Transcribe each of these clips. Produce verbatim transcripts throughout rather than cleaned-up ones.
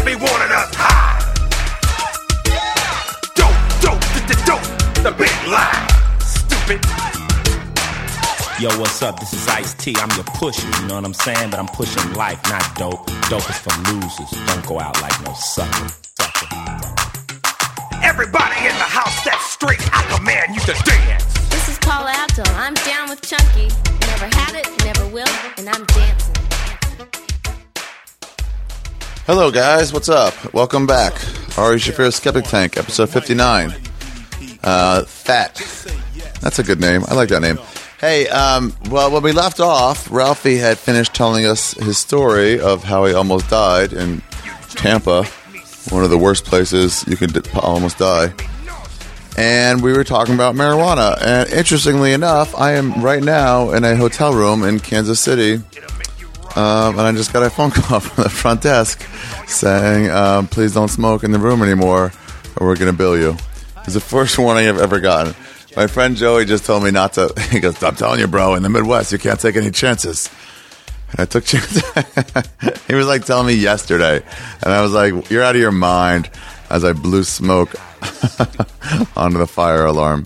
be wanting us high. Dope, dope, dope, dope, the big lie. Stupid. Yo, what's up? This is Ice-T. I'm your pusher, you know what I'm saying? But I'm pushing life, not dope. Dope is for losers. Don't go out like no sucker. Sucker. Everybody in the house that's straight, I command you to dance. This is Paula Abdul. I'm down with Chunky. Never had it, never will, and I'm dancing. Hello, guys. What's up? Welcome back. Ari Shaffir's Skeptic Tank, episode fifty-nine. Uh, Fat. That's a good name. I like that name. Hey, um, well, when we left off, Ralphie had finished telling us his story of how he almost died in Tampa, one of the worst places you can d- almost die. And we were talking about marijuana. And interestingly enough, I am right now in a hotel room in Kansas City, um, and I just got a phone call from the front desk saying, um, please don't smoke in the room anymore, or we're going to bill you. It's the first warning I've ever gotten. My friend Joey just told me not to. He goes, I'm telling you, bro, in the Midwest, you can't take any chances. And I took chances. He was like telling me yesterday. And I was like, you're out of your mind, as I blew smoke onto the fire alarm.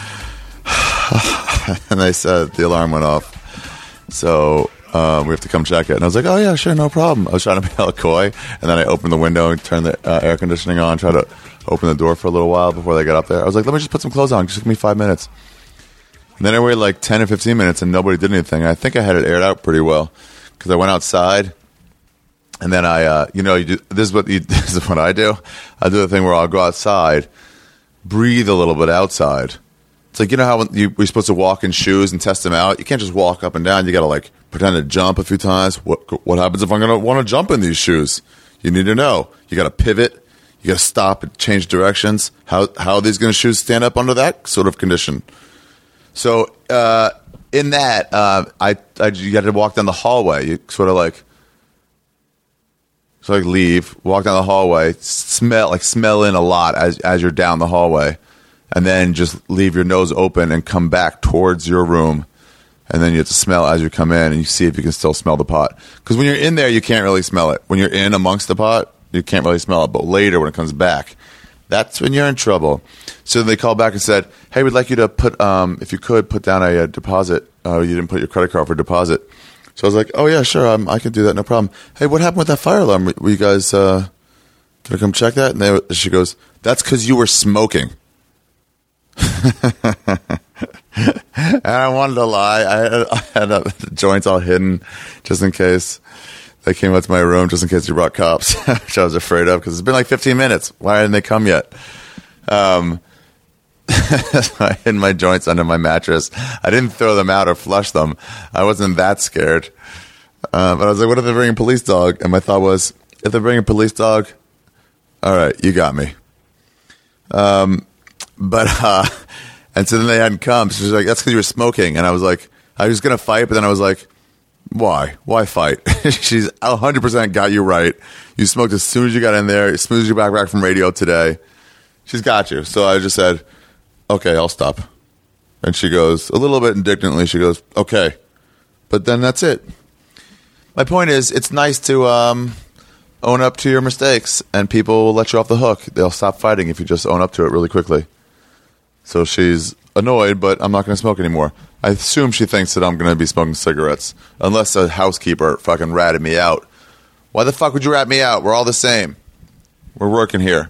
And they said the alarm went off. So um, we have to come check it. And I was like, oh, yeah, sure, no problem. I was trying to be hella coy. And then I opened the window and turned the uh, air conditioning on, tried to open the door for a little while before they got up there. I was like, let me just put some clothes on. Just give me five minutes. And then I waited like ten or fifteen minutes and nobody did anything. I think I had it aired out pretty well because I went outside and then I, uh, you know, you do, this is what you, this is what I do. I do the thing where I'll go outside, breathe a little bit outside. It's like, you know how when you, we're supposed to walk in shoes and test them out? You can't just walk up and down. You got to like pretend to jump a few times. What, what happens if I'm going to want to jump in these shoes? You need to know. You got to pivot. You got to stop and change directions. How how are these going to shoes stand up under that sort of condition? So uh, in that, uh, I, I you got to walk down the hallway. You sort of like, so like leave, walk down the hallway, smell like smell in a lot as as you're down the hallway, and then just leave your nose open and come back towards your room, and then you have to smell as you come in, and you see if you can still smell the pot. Because when you're in there, you can't really smell it. When you're in amongst the pot, you can't really smell it, but later when it comes back, that's when you're in trouble. So they called back and said, hey, we'd like you to put, um, if you could, put down a, a deposit. Uh, you didn't put your credit card for deposit. So I was like, oh, yeah, sure, um, I can do that, no problem. Hey, what happened with that fire alarm? Were you guys uh, going to come check that? And they, she goes, that's because you were smoking. And I wanted to lie. I had, I had uh, the joints all hidden just in case. They came up to my room just in case they brought cops, which I was afraid of because it's been like fifteen minutes. Why didn't they come yet? Um, I hid my joints under my mattress. I didn't throw them out or flush them. I wasn't that scared. Uh, but I was like, what if they bring a police dog? And my thought was, if they bring a police dog, all right, you got me. Um, but, uh, and so then they hadn't come. So she was like, that's because you were smoking. And I was like, I was going to fight, but then I was like, why? Why fight? She's one hundred percent got you right. You smoked as soon as you got in there. You smoothed your back back from radio today. She's got you. So I just said, okay, I'll stop. And she goes, a little bit indignantly, she goes, okay. But then that's it. My point is, it's nice to um, own up to your mistakes, and people will let you off the hook. They'll stop fighting if you just own up to it really quickly. So she's annoyed, but I'm not going to smoke anymore. I assume she thinks that I'm going to be smoking cigarettes, unless a housekeeper fucking ratted me out. Why the fuck would you rat me out? We're all the same. We're working here.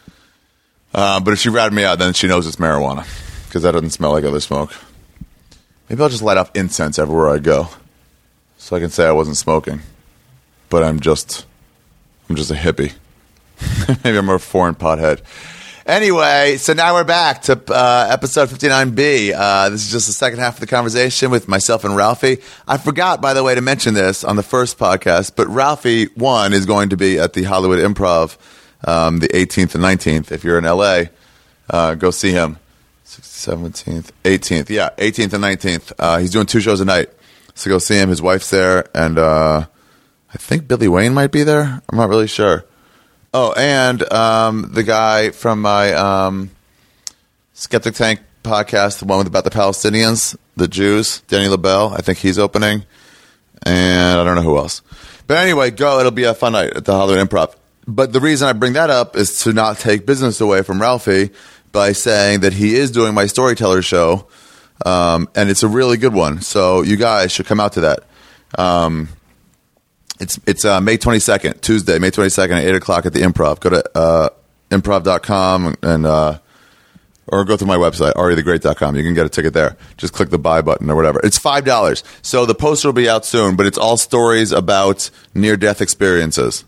Uh, but if she ratted me out, then she knows it's marijuana, because that doesn't smell like other smoke. Maybe I'll just light off incense everywhere I go, so I can say I wasn't smoking. But I'm just, I'm just a hippie. Maybe I'm a foreign pothead. Anyway, so now we're back to uh, episode fifty-nine B. Uh, this is just the second half of the conversation with myself and Ralphie. I forgot, by the way, to mention this on the first podcast, but Ralphie, one, is going to be at the Hollywood Improv um, the eighteenth and nineteenth. If you're in L A, uh, go see him. seventeenth, eighteenth. Yeah, eighteenth and nineteenth. Uh, he's doing two shows a night. So go see him. His wife's there, and uh, I think Billy Wayne might be there. I'm not really sure. Oh, and um, the guy from my um, Skeptic Tank podcast, the one with about the Palestinians, the Jews, Danny LaBelle, I think he's opening. And I don't know who else. But anyway, go. It'll be a fun night at the Hollywood Improv. but the reason I bring that up is to not take business away from Ralphie by saying that he is doing my Storyteller show, um, and it's a really good one. So you guys should come out to that. Um, it's it's uh, May twenty-second, Tuesday, May twenty-second at eight o'clock at the Improv. Go to uh, improv dot com and uh, or go through my website, ari the great dot com. You can get a ticket there. Just click the buy button or whatever. It's five dollars. So the poster will be out soon, but it's all stories about near-death experiences.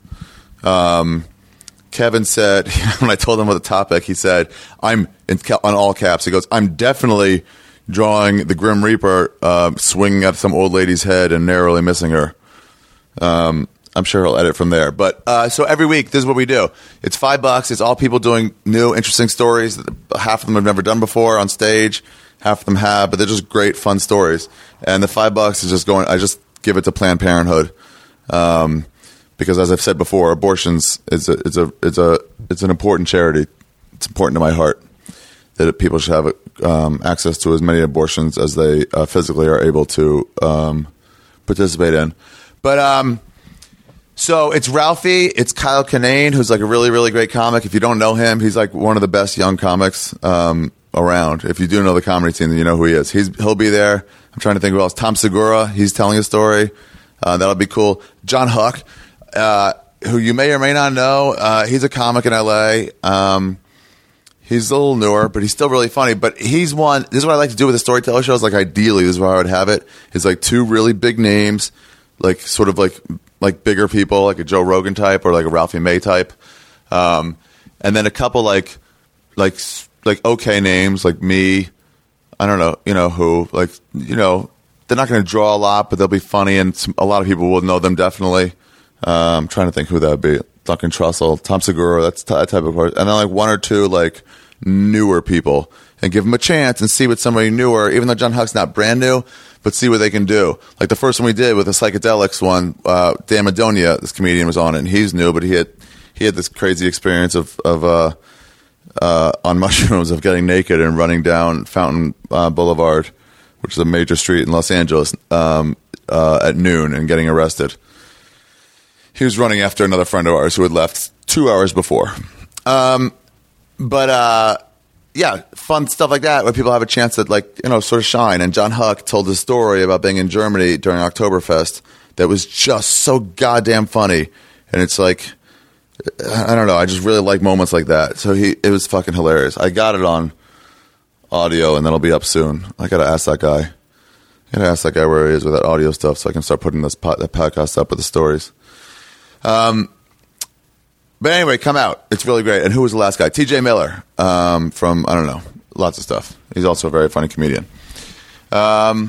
Um, Kevin said, when I told him about the topic, he said, I'm, in, on all caps, he goes, I'm definitely drawing the Grim Reaper uh, swinging at some old lady's head and narrowly missing her. Um, I'm sure he'll edit from there. But uh, so every week, this is what we do. It's five bucks. It's all people doing new, interesting stories that half of them have never done before on stage. Half of them have, but they're just great, fun stories. And the five bucks is just going, I just give it to Planned Parenthood. Um, because as I've said before, abortions is a, is a, it's a, it's an important charity. It's important to my heart that people should have um, access to as many abortions as they uh, physically are able to um, participate in. But, um, so it's Ralphie, it's Kyle Kinane, who's like a really, really great comic. If you don't know him, he's like one of the best young comics um, around. If you do know the comedy scene, then you know who he is. He's He'll be there. I'm trying to think who else. Tom Segura, he's telling a story. Uh, that'll be cool. John Huck, uh, who you may or may not know, uh, he's a comic in L A. Um, he's a little newer, but he's still really funny. But he's one, this is what I like to do with the Storyteller shows. Like ideally, this is where I would have it, is like two really big names, like sort of like like bigger people, like a Joe Rogan type or like a Ralphie May type, um, and then a couple like like like okay names like me. I don't know, you know who, like you know they're not going to draw a lot, but they'll be funny, and some, a lot of people will know them definitely. Um, I'm trying to think who that would be. Duncan Trussell, Tom Segura, that's t- that type of person, and then like one or two like newer people, and give them a chance and see what somebody newer, even though John Huck's not brand new, but see what they can do. Like the first one we did with the psychedelics one, uh, Dan Madonia, this comedian, was on it, and he's new, but he had he had this crazy experience of of uh, uh, on mushrooms of getting naked and running down Fountain uh, Boulevard, which is a major street in Los Angeles, um, uh, at noon and getting arrested. He was running after another friend of ours who had left two hours before. Um, but uh, yeah, fun stuff like that where people have a chance to like you know sort of shine. And John Huck told a story about being in Germany during Oktoberfest that was just so goddamn funny. And it's like, I don't know, I just really like moments like that. So he, it was fucking hilarious. I got it on audio, and that'll be up soon. I gotta ask that guy. I gotta ask that guy where he is with that audio stuff, so I can start putting this pod, that podcast up with the stories. Um, but anyway, come out. It's really great. And who was the last guy? T J Miller, um, from, I don't know, lots of stuff. He's also a very funny comedian. Um,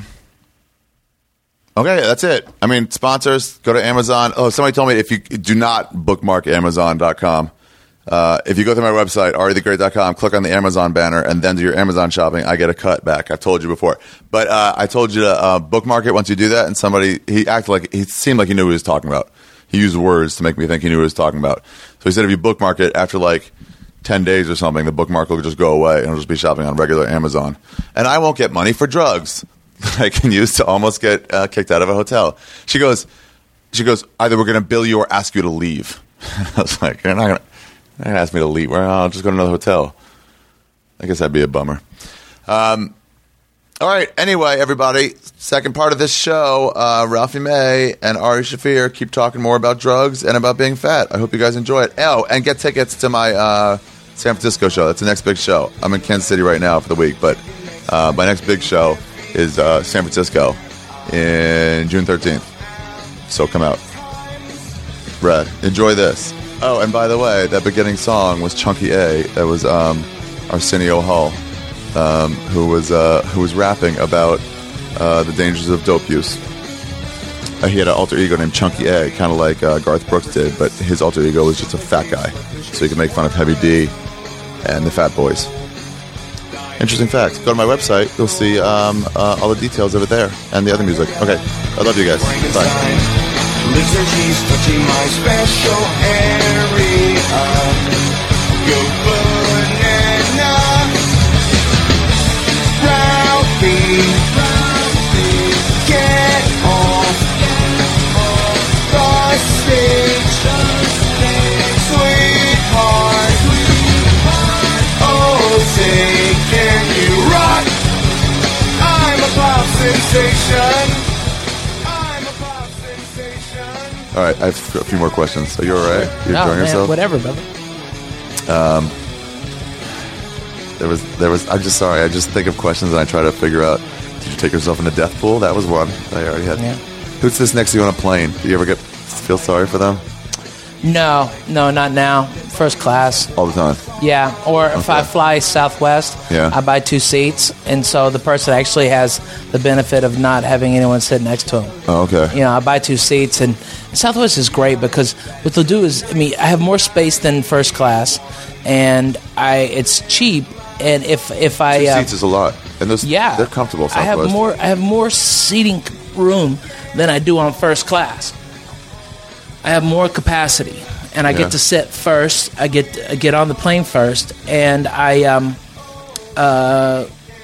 okay, that's it. I mean, sponsors, go to Amazon. Oh, somebody told me if you do not bookmark amazon dot com, uh, if you go through my website, ari the great dot com, click on the Amazon banner, and then do your Amazon shopping, I get a cut back. I've told you before. But uh, I told you to uh, bookmark it once you do that, and somebody, he acted like, he seemed like he knew what he was talking about. He used words to make me think he knew what he was talking about. So he said if you bookmark it after like ten days or something, the bookmark will just go away and it'll just be shopping on regular Amazon. And I won't get money for drugs that I can use to almost get uh, kicked out of a hotel. She goes, she goes, either we're going to bill you or ask you to leave. I was like, you're not going to ask me to leave. Well, I'll just go to another hotel. I guess that'd be a bummer. Um, All right. Anyway, everybody, second part of this show, uh, Ralphie May and Ari Shaffir keep talking more about drugs and about being fat. I hope you guys enjoy it. Oh, and get tickets to my uh, San Francisco show. That's the next big show. I'm in Kansas City right now for the week, but uh, my next big show is uh, San Francisco in June thirteenth. So come out. Red. Enjoy this. Oh, and by the way, that beginning song was Chunky A. That was um, Arsenio Hall. Um, who was uh, who was rapping about uh, the dangers of dope use. Uh, he had an alter ego named Chunky A, kind of like uh, Garth Brooks did, but his alter ego was just a fat guy, so he could make fun of Heavy D and the Fat Boys. Interesting fact. Go to my website, you'll see um, uh, all the details of it there, and the other music. Okay, I love you guys. Bye. Listen, she's touching my special area. Go banana. Ralphie, get off the stage. All right, I have a few more questions. Are you all right? You No, enjoying man, yourself? whatever, brother. There was, there was. I'm just sorry. I just think of questions and I try to figure out. Did you take yourself in a death pool? That was one I already had. Yeah. Who's this next to you on a plane? Do you ever get feel sorry for them No, no, not now. First class. all the time? Yeah, or if I Okay. fly Southwest, Yeah. I buy two seats, and so the person actually has the benefit of not having anyone sit next to him. Oh, okay. You know, I buy two seats, and Southwest is great because what they'll do is, I mean, I have more space than first class, and I it's cheap. And if if I Two uh, seats is a lot, and those yeah, they're comfortable. I have Southwest. more. I have more seating room than I do on first class. I have more capacity, and I Yeah. get to sit first. I get I get on the plane first, and I um uh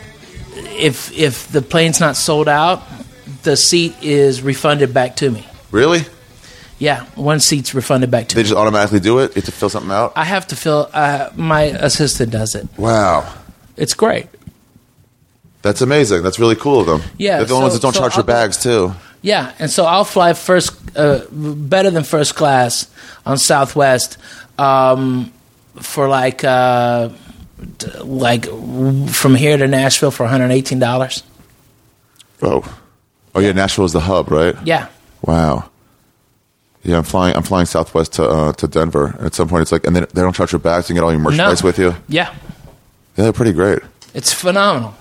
if if the plane's not sold out, the seat is refunded back to me. Really? Yeah, one seat's refunded back to They me. just automatically do it. You have to fill something out. I have to fill. Uh, my assistant does it. Wow, It's great. that's amazing. That's really cool of them. Yeah, they're the only ones so- that don't so charge I'll for go- bags too. Yeah, and so I'll fly first, uh, better than first class on Southwest um, for like uh, t- like from here to Nashville for one hundred eighteen dollars. Oh, oh yeah. Nashville is the hub, right? Yeah, Wow. Yeah, I'm flying. I'm flying Southwest to uh, to Denver. And at some point, it's like, and they, they don't charge your bags. You can get all your merchandise no. with you. Yeah, Yeah, they're pretty great. it's phenomenal.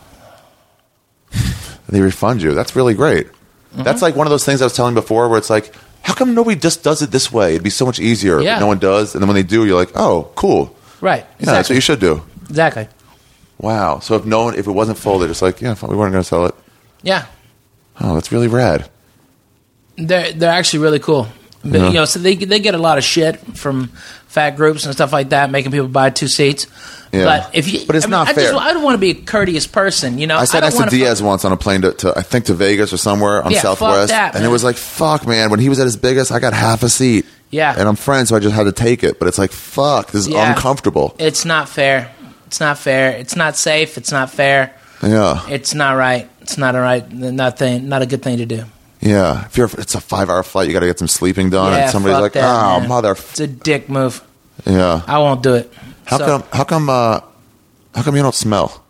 They refund you. That's really great. Mm-hmm. That's like one of those things I was telling before, where it's like, how come nobody just does it this way? It'd be so much easier. Yeah. But no one does, and then when they do, you're like, oh, cool. Right. Yeah, that's what Exactly. you should do. Exactly. Wow. So if no one, if it wasn't full, they're just like, yeah, we weren't going to sell it. Yeah, Oh, that's really rad. they're they're actually really cool. But, Yeah. you know, so they they get a lot of shit from fat groups and stuff like that, making people buy two seats. Yeah. But if you, But it's I mean, not I fair. Just, I don't want to be a courteous person, you know. I sat don't next to wanna Diaz fuck- once on a plane to, to, I think, to Vegas or somewhere on Yeah, fuck Southwest, that, and it man. was like, fuck, man. When he was at his biggest, I got half a seat. Yeah. And I'm friends, so I just had to take it. But it's like, fuck, this is Yeah. uncomfortable. It's not fair. It's not fair. It's not safe. It's not fair. Yeah. It's not right. It's not a right. Not thing. Not a good thing to do. Yeah. If you're, it's a five hour flight, you got to get some sleeping done. Yeah, and somebody's fuck like, that, oh, man. mother. It's a dick move. Yeah. I won't do it. How So, come, how come, uh, how come you don't smell?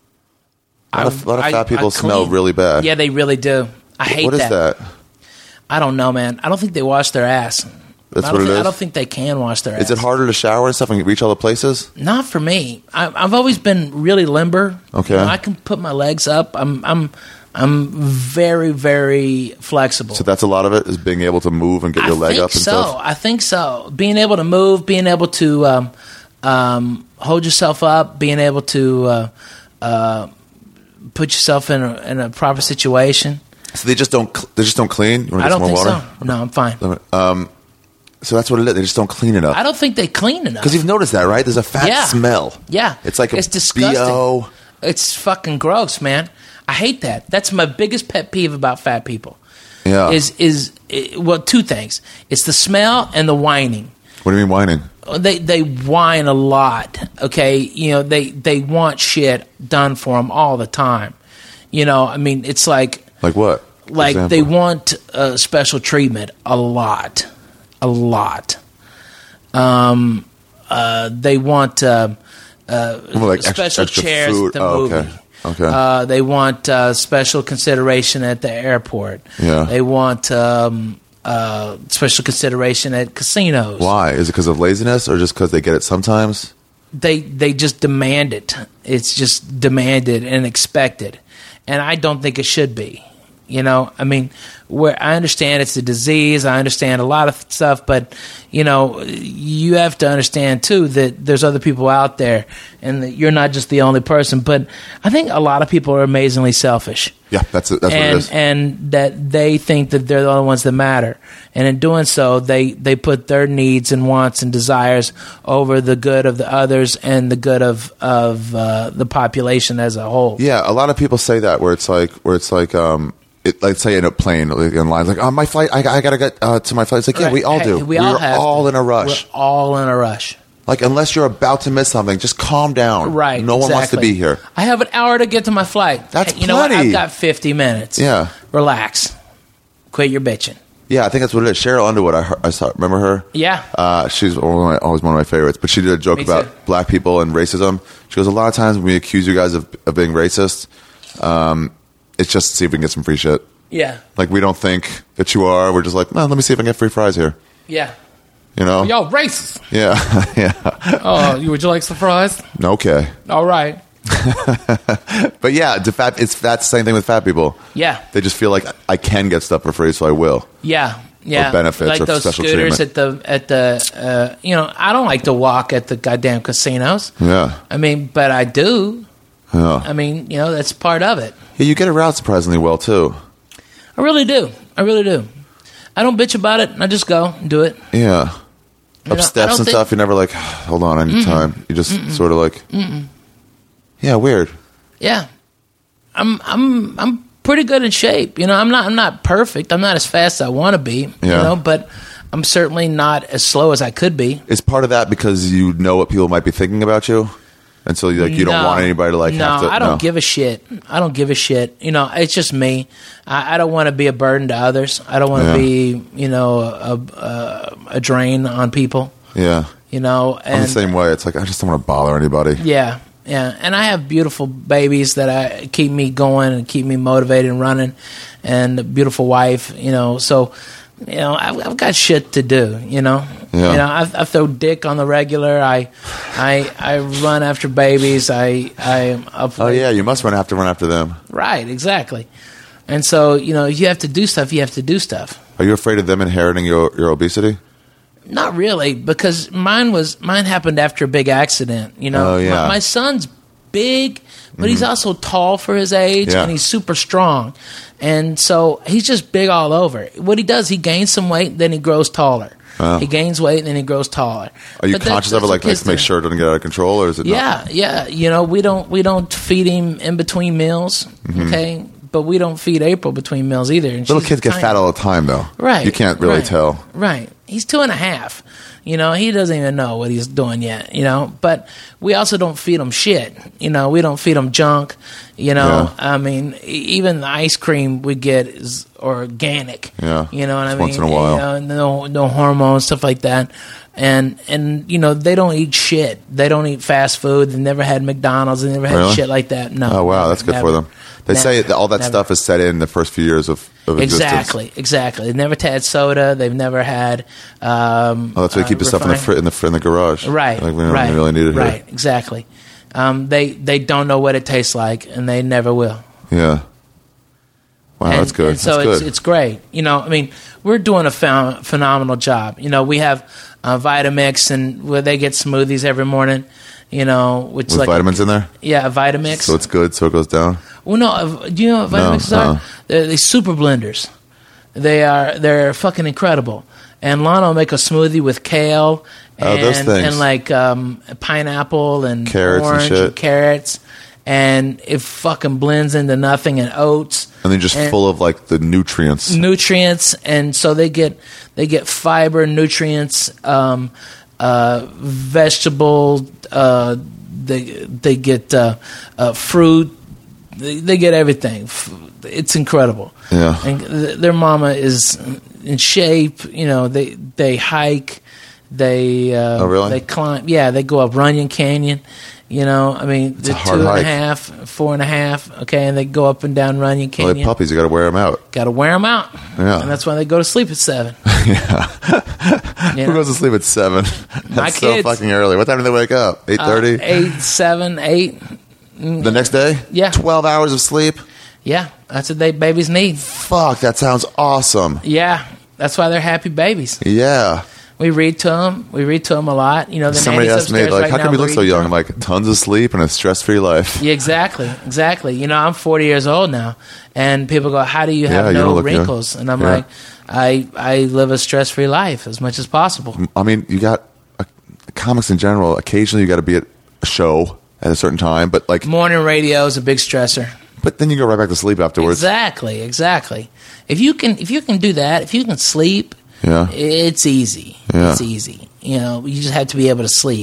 A lot of, a lot of I- fat people I smell clean. really bad. Yeah, they really do. I hate What is that? I don't know, man. I don't think they wash their ass. That's I don't what it think, is? I don't think they can wash their ass. Is it harder to shower and stuff and reach all the places? Not for me. I, I've always been really limber. Okay. You know, I can put my legs up. I'm I'm I'm very very flexible. So that's a lot of it, is being able to move and get your I leg think up and so. stuff? I think so. Being able to move, being able to um, um, hold yourself up, being able to uh, uh, put yourself in a, in a proper situation. So they just don't, cl- they just don't clean? You want I to get don't some more think water? so. No, I'm fine. Um, so that's what it is. They just don't clean it up. I don't think they clean enough. Because you've noticed that, right? There's a fat Yeah. smell. Yeah, It's like a it's disgusting. B O. It's fucking gross, man. I hate that. That's my biggest pet peeve about fat people. Yeah. Is is eh, well, two things. It's the smell and the whining. What do you mean whining? They they whine a lot. Okay, you know they they want shit done for them all the time. You know, I mean, it's like Like what? For like example? they want uh, special treatment a lot, a lot. Um, uh, they want uh, uh, More like extra- special extra chairs food. at the Oh, movie. okay. Okay. Uh, they want uh, special consideration at the airport. Yeah. They want um, uh, special consideration at casinos. Why? Is it because of laziness or just because they get it sometimes? They they just demand it. It's just demanded and expected, and I don't think it should be. You know, I mean, where I understand it's a disease, I understand a lot of stuff, but you know, you have to understand too that there's other people out there, and that you're not just the only person. But I think a lot of people are amazingly selfish. Yeah, that's it. That's and, what it is. and that they think that they're the only ones that matter. And in doing so, they, they put their needs and wants and desires over the good of the others and the good of of uh, the population as a whole. Yeah, a lot of people say that where it's like, where it's like, um, it, like say in a plane, like in line, like, oh, my flight, I, I gotta get uh, to my flight. It's like, yeah, Right. we all Hey, do. We all We're have all to. in a rush. We're all in a rush. Like, unless you're about to miss something, just calm down. Right. No one wants to exactly. be here. I have an hour to get to my flight. That's Hey, you know what? plenty. I've got fifty minutes. Yeah. Relax. Quit your bitching. Yeah, I think that's what it is. Cheryl Underwood. I, heard, I saw. Remember her? Yeah. Uh, she's one of my, always one of my favorites. But she did a joke Me about too. black people and racism. She goes, a lot of times when we accuse you guys of, of being racist, um, it's just to see if we can get some free shit. Yeah. Like, we don't think that you are. We're just like, well, let me see if I can get free fries here. Yeah. You know? Y'all racist. Yeah. yeah. Oh, you would you like some fries? Okay. All right. But yeah, the fat, it's that's the same thing with fat people. Yeah. They just feel like I can get stuff for free, so I will. Yeah. Yeah. Or benefits like or those special scooters treatment. at the at the uh, you know, I don't like to walk at the goddamn casinos. Yeah. I mean, but I do. Yeah. I mean, you know, that's part of it. Yeah, you get around surprisingly well too. I really do. I really do. I don't bitch about it. I just go and do it. Yeah. You Up know, I steps don't and think- stuff, you're never like, hold on, I need Mm-mm. time. You just Mm-mm. sort of like, Mm-mm. yeah, weird. Yeah, I'm I'm I'm pretty good in shape. You know, I'm not I'm not perfect. I'm not as fast as I want to be. You Yeah. know, but I'm certainly not as slow as I could be. Is part of that because you know what people might be thinking about you, and so like you don't No. want anybody to like no, have to. I don't no. give a shit. I don't give a shit. You know, it's just me. I, I don't want to be a burden to others. I don't want to Yeah. be, you know, a, a a drain on people. Yeah, You know, I'm the and same way. It's like I just don't want to bother anybody. yeah, yeah. And I have beautiful babies that I keep me going and keep me motivated and running, and a beautiful wife. You know, so you know I've, I've got shit to do. You know, Yeah. you know I, I throw dick on the regular. I I I run after babies. I I am up. Oh yeah, you must run have to run after them. Right, exactly. And so, you know, you have to do stuff, you have to do stuff. Are you afraid of them inheriting your your obesity? Not really, because mine was mine happened after a big accident, you know. Oh, yeah. my, my son's big, but he's also tall for his age, Yeah. and he's super strong. And so he's just big all over. What he does, he gains some weight, then he grows taller. Wow. He gains weight, and then he grows taller. Are you But that- conscious of it, that's like, what like kids to make do. sure it doesn't get out of control, or is it? Yeah, Not? yeah. You know, we don't we don't feed him in between meals, Mhm. okay? But we don't feed April between meals either. And Little she's kids get tiny. fat all the time, though. Right. You can't really right, tell. Right. He's two and a half. You know, he doesn't even know what he's doing yet, you know. But we also don't feed him shit. You know, we don't feed him junk. You know, Yeah. I mean, e- even the ice cream we get is organic. Yeah. You know what I Just mean? once in a while. You know, no, no hormones, stuff like that. And, and you know, they don't eat shit. They don't eat fast food. They never had McDonald's. They never had Really? shit like that. No. Oh wow, that's good never. for them. They Never. say that all that Never. stuff is set in the first few years of, of existence. Exactly, exactly. They've never had soda. They've never had. Um, Oh, that's why they keep the uh, stuff in the, refined- fr- in the fr- in the garage. Right, Like we don't right, really need it right, here. exactly. Um, they they don't know what it tastes like, and they never will. Yeah. Wow, and, that's good. and so that's it's good. it's great. You know, I mean, we're doing a phen- phenomenal job. You know, we have uh, Vitamix, and where they get smoothies every morning. You know, which With like vitamins in there, yeah, Vitamix. so it's good. So it goes down. Well, no, uh, do you know what No, Vitamixes uh-uh. are? They're these super blenders. They are they're fucking incredible. And Lana will make a smoothie with kale Oh, and, those things. and like um, pineapple and Carrots and orange shit. carrots, and it fucking blends into nothing, and oats And then just And- full of like the nutrients. nutrients, and so they get they get fiber, nutrients, um, uh, vegetable. Uh, they they get uh, uh, fruit. They, they get everything. F- It's incredible. Yeah. And th- their mama is in shape. You know, they they hike. They uh, Oh, really? they climb. Yeah, they go up Runyon Canyon. You know, I mean, a they're hard two and a hike. half, four and a half. Okay, and they go up and down Runyon Well, Canyon. like puppies, you got to wear them out. Got to wear them out. Yeah. And that's why they go to sleep at seven. Who goes to sleep at seven? That's My so kids. fucking early. What time do they wake up? Eight Uh, thirty. eight, seven, eight. The next day? Yeah. Twelve hours of sleep. Yeah, that's what they babies need. Fuck, that sounds awesome. Yeah, that's why they're happy babies. Yeah. We read to them. We read to them a lot. You know, the Somebody nanny's asked me, upstairs like, right how now, come you we're look so reading to young? I'm them. like, tons of sleep and a stress-free life. Yeah, exactly, exactly. You know, I'm forty years old now, and people go, "How do you have Yeah, you don't no look young. wrinkles?" And I'm Yeah. like, "I I live a stress-free life as much as possible." I mean, you got uh, comics in general. Occasionally, you got to be at a show at a certain time, but like, Morning radio is a big stressor. but then you go right back to sleep afterwards. Exactly, exactly. If you can, if you can do that, if you can sleep, Yeah. it's easy. Yeah. It's easy. You know, you just have to be able to sleep.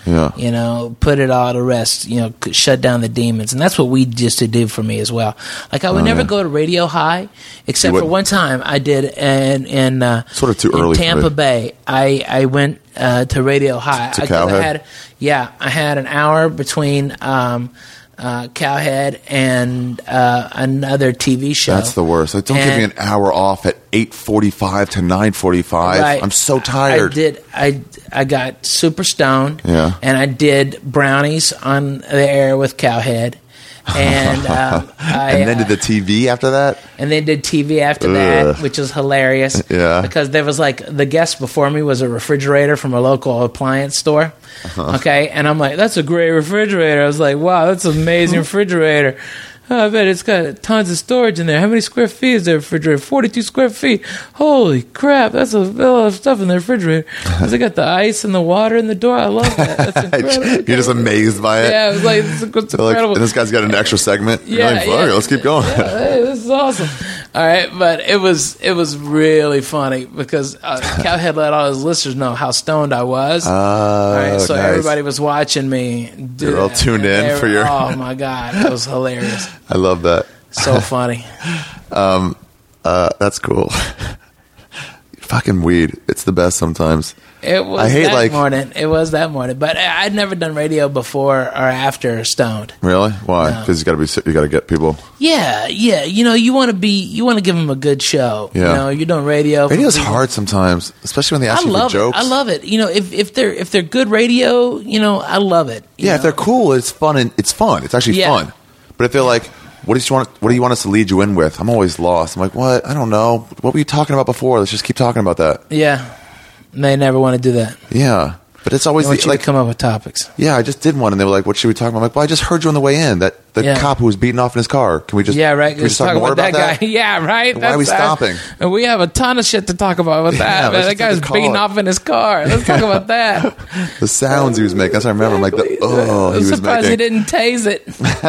Yeah. You know, put it all to rest. You know, c- shut down the demons, and that's what we used to do for me as well. Like I would Oh, never yeah. go to Radio High, except You for wouldn't? one time I did, in in uh, Sort of too in early for Tampa me. Bay. I I went uh, to Radio High. To I, 'cause I Cowhead? had, yeah, I had an hour between. Um, uh, Cowhead and uh, another T V show. That's the worst. Like, don't give me And- an hour off at eight forty-five to nine forty-five. Right. I'm so tired. I did. I I got super stoned. Yeah. And I did brownies on the air with Cowhead, and um, I, and then uh, did the T V after that? and then did T V after Ugh. that, which was hilarious. Yeah. Because there was like the guest before me was a refrigerator from a local appliance store. Uh-huh. Okay, and I'm like, that's a great refrigerator. I was like, wow, that's an amazing refrigerator. Oh, I bet it's got tons of storage in there. How many square feet is the refrigerator? forty-two square feet. Holy crap, that's a lot of stuff in the refrigerator. Because they got the ice and the water in the door. I love that. That's incredible. You're just amazed by it? Yeah, it was like, it's, it's They're like, incredible. and this guy's got an extra segment. You're Yeah, like, fuck yeah. it, let's keep going. Yeah, hey, this is awesome. All right, but it was it was really funny because uh, Cowhead let all his listeners know how stoned I was. Oh, all right, so nice. everybody was watching me. Do You're all that, tuned and in they for were- your- Oh my god, that was hilarious. I love that. So funny. Uh, that's cool. Fucking weed. It's the best sometimes. It was I hate, that like- morning. It was that morning, but I- I'd never done radio before or after stoned. Really? Why? No. Because you got to be. You got to get people. Yeah, yeah. You know, you want to be. You want to give them a good show. Yeah. You know, you're doing radio. for Radio's people. hard sometimes, especially when they ask I you for love it. jokes. I love it. You know, if if they're if they're good radio, you know, I love it. you Yeah, if know? they're cool, it's fun and it's fun. It's actually Yeah. fun. But if they're like, what do you want? What do you want us to lead you in with? I'm always lost. I'm like, what? I don't know. What were you talking about before? Let's just keep talking about that. Yeah, and they never want to do that. Yeah, but it's always They want the, you like, to come up with topics. yeah, I just did one, and they were like, what should we talk about? I'm like, well, I just heard you on the way in that the Yeah. cop who was beaten off in his car. Can we just Yeah, right. Can we just talk, talk more about, about that guy. that? Yeah, right. Why are we That's- stopping? And we have a ton of shit to talk about with that. Yeah, man. let's That just take guy's a call. beating off in his car. Let's talk about that. The sounds he was making. That's what I remember. I'm like, the, oh, he I'm was surprised he making. didn't tase it.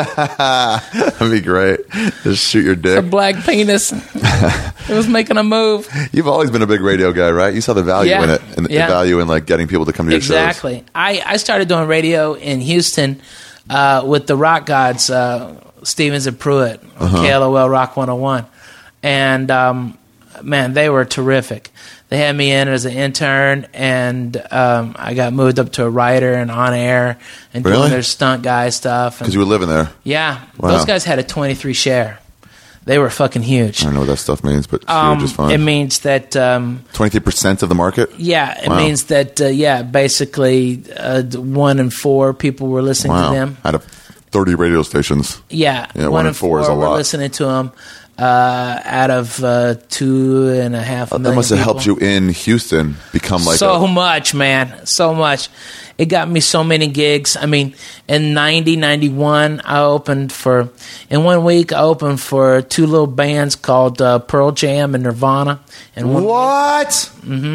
That'd be great. Just shoot your A dick. black penis. It was making a move. You've always been a big radio guy, right? You saw the value Yeah. in it, and Yeah. the value in like getting people to come to your shows. Exactly. I, I started doing radio in Houston uh, with the rock gods, uh, Stevens and Pruitt, Uh-huh. K L O L Rock one oh one. And, um, man, they were terrific. They had me in as an intern, and um, I got moved up to a writer and on air and Really? doing their stunt guy stuff. And, Because you were living there. yeah, Wow. those guys had a twenty-three share. They were fucking huge. I don't know what that stuff means, but Um, huge is fine. it means that... Um, twenty-three percent of the market? Yeah, it Wow. means that uh, yeah, basically uh, one in four people were listening Wow. to them. Out of thirty radio stations. Yeah, Yeah, one in four is a were lot. listening to them uh, out of uh, two and a half That million must have people. helped you in Houston become like so a... much, man, so much. It got me so many gigs. I mean, in ninety, ninety-one, I opened for, in one week, I opened for two little bands called uh, Pearl Jam and Nirvana. And one What?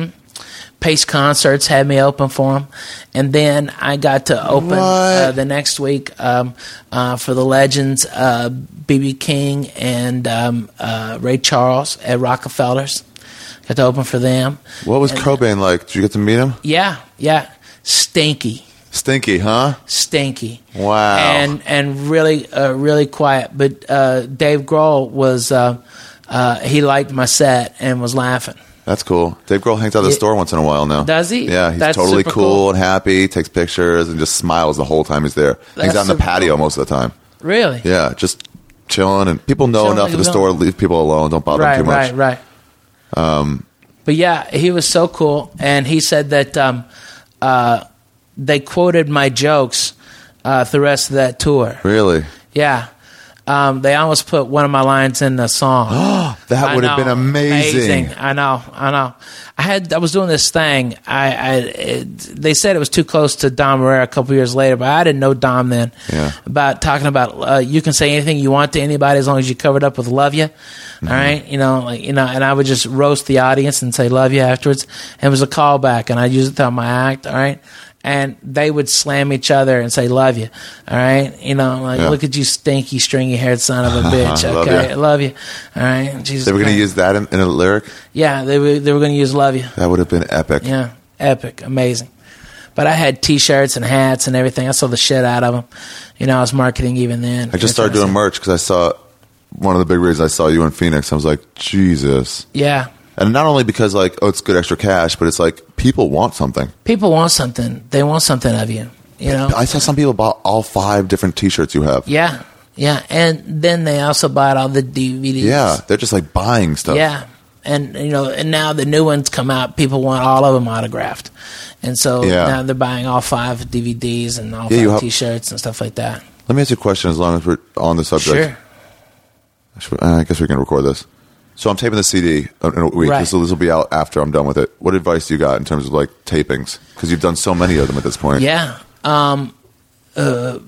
Pace Concerts had me open for them, and then I got to open uh, What? the next week um, uh, for the legends, uh, B B King and um, uh, Ray Charles at Rockefellers. Got to open for them. What was And- Cobain like? Did you get to meet him? Yeah, yeah, stinky, Stinky, huh? stinky. Wow. and and really, uh, really quiet. But uh, Dave Grohl was uh, uh, he liked my set and was laughing. That's cool. Dave Grohl hangs out at the Yeah. store once in a while now. Does he? Yeah, he's That's totally super cool, cool. and happy, takes pictures, and just smiles the whole time he's there. Hangs That's out in the super patio cool. most of the time. Really? Yeah, just chilling, and people know Chilling enough like at the a store. villain. Leave people alone. Don't bother right, them too much. Right, right, Um, But yeah, he was so cool, and he said that um, uh, they quoted my jokes uh, the rest of that tour. Really? Yeah, um, they almost put one of my lines in the song. That I would have know, been amazing. I know, I know. I had, I was doing this thing. I, I it, they said it was too close to Dom Herrera a couple years later, but I didn't know Dom then. Yeah. About talking about uh, you can say anything you want to anybody as long as you cover it up with "love you." Mm-hmm. All right, you know, like you know, and I would just roast the audience and say "love you" afterwards. And it was a callback, and I used it throughout my act. All right. And they would slam each other and say "love you," all right. You know, like Yeah. look at you, stinky, stringy-haired son of a bitch. Love Okay, ya. love you, all right. Jesus They were going to Christ. use that in, in a lyric? Yeah, they were they were going to use "love you." That would have been epic. Yeah, epic, amazing. But I had T-shirts and hats and everything. I sold the shit out of them. You know, I was marketing even then. I just started doing merch because I saw one of the big reasons I saw you in Phoenix. I was like, Jesus. Yeah. And not only because like, oh, it's good extra cash, but it's like people want something. People want something. They want something of you. You know. I saw some people bought all five different T-shirts you have. Yeah, yeah, and then they also bought all the D V Ds. Yeah, they're just like buying stuff. Yeah, and you know, and now the new ones come out. People want all of them autographed, and so Yeah. now they're buying all five D V Ds and all Yeah, you five have- T-shirts and stuff like that. Let me ask you a question as long as we're on the subject. Sure. Should- I guess we can record this. So I'm taping the C D in a week. Right. This will, this will be out after I'm done with it. What advice do you got in terms of like tapings? Because you've done so many of them at this point. Yeah. Um, uh,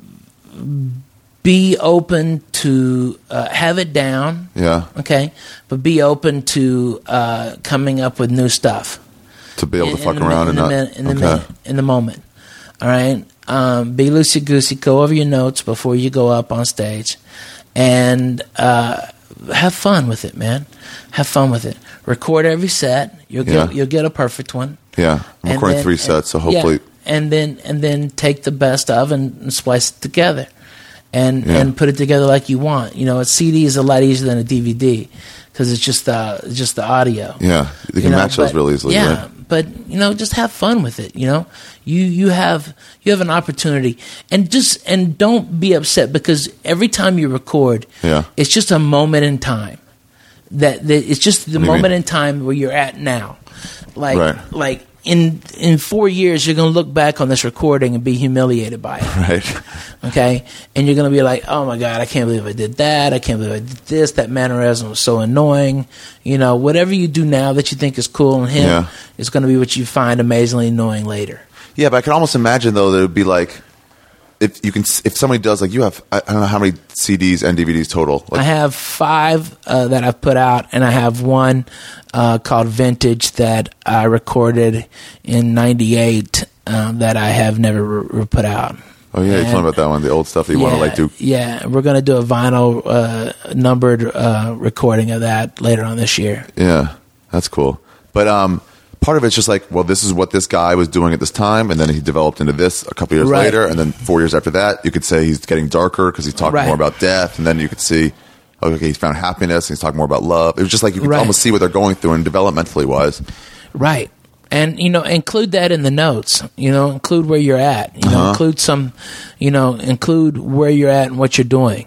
be open to uh, have it down. Yeah. Okay, but be open to uh, coming up with new stuff. To be able to in- fuck in the around min- and in not. the min- in the okay. minute, in the moment. All right, um, be loosey goosey. Go over your notes before you go up on stage, and uh, have fun with it, man. Have fun with it. Record every set. You'll get Yeah. you'll get a perfect one. Yeah. I'm And recording then- three and- sets, so yeah, hopefully. and then and then take the best of and, and splice it together, and Yeah. and put it together like you want. You know, a C D is a lot easier than a D V D because it's just the it's just the audio. Yeah. You can You know, match those but- really easily. Yeah, right? but you know, just have fun with it. You know, you you have you have an opportunity, and just and don't be upset because every time you record, Yeah. it's just a moment in time. That, that it's just the What do you moment mean? in time where you're at now. Like Right. like in in four years, you're gonna look back on this recording and be humiliated by it. Right. Okay, and you're gonna be like, "Oh my God, I can't believe I did that. I can't believe I did this. That mannerism was so annoying." You know, whatever you do now that you think is cool and hip Yeah. is gonna be what you find amazingly annoying later. Yeah, but I can almost imagine though that it would be like if you can if somebody does like you have I, I don't know how many C Ds and D V Ds total. Like, I have five uh, that I've put out, and I have one uh, called Vintage that I recorded in ninety-eight um, that I have never re- re- put out. oh yeah, you told me about that one, the old stuff that you want to like do. Yeah, we're going to do a vinyl uh, numbered uh, recording of that later on this year. Yeah, that's cool. But um, part of it's just like, well, this is what this guy was doing at this time, and then he developed into this a couple years Right. later, and then four years after that, you could say he's getting darker because he's talking Right. more about death, and then you could see, okay, he's found happiness, and he's talking more about love. It was just like you could Right. almost see what they're going through, and developmentally wise. Right. And, you know, include that in the notes. You know, include where you're at. You know, Uh-huh. include some, you know, include where you're at and what you're doing.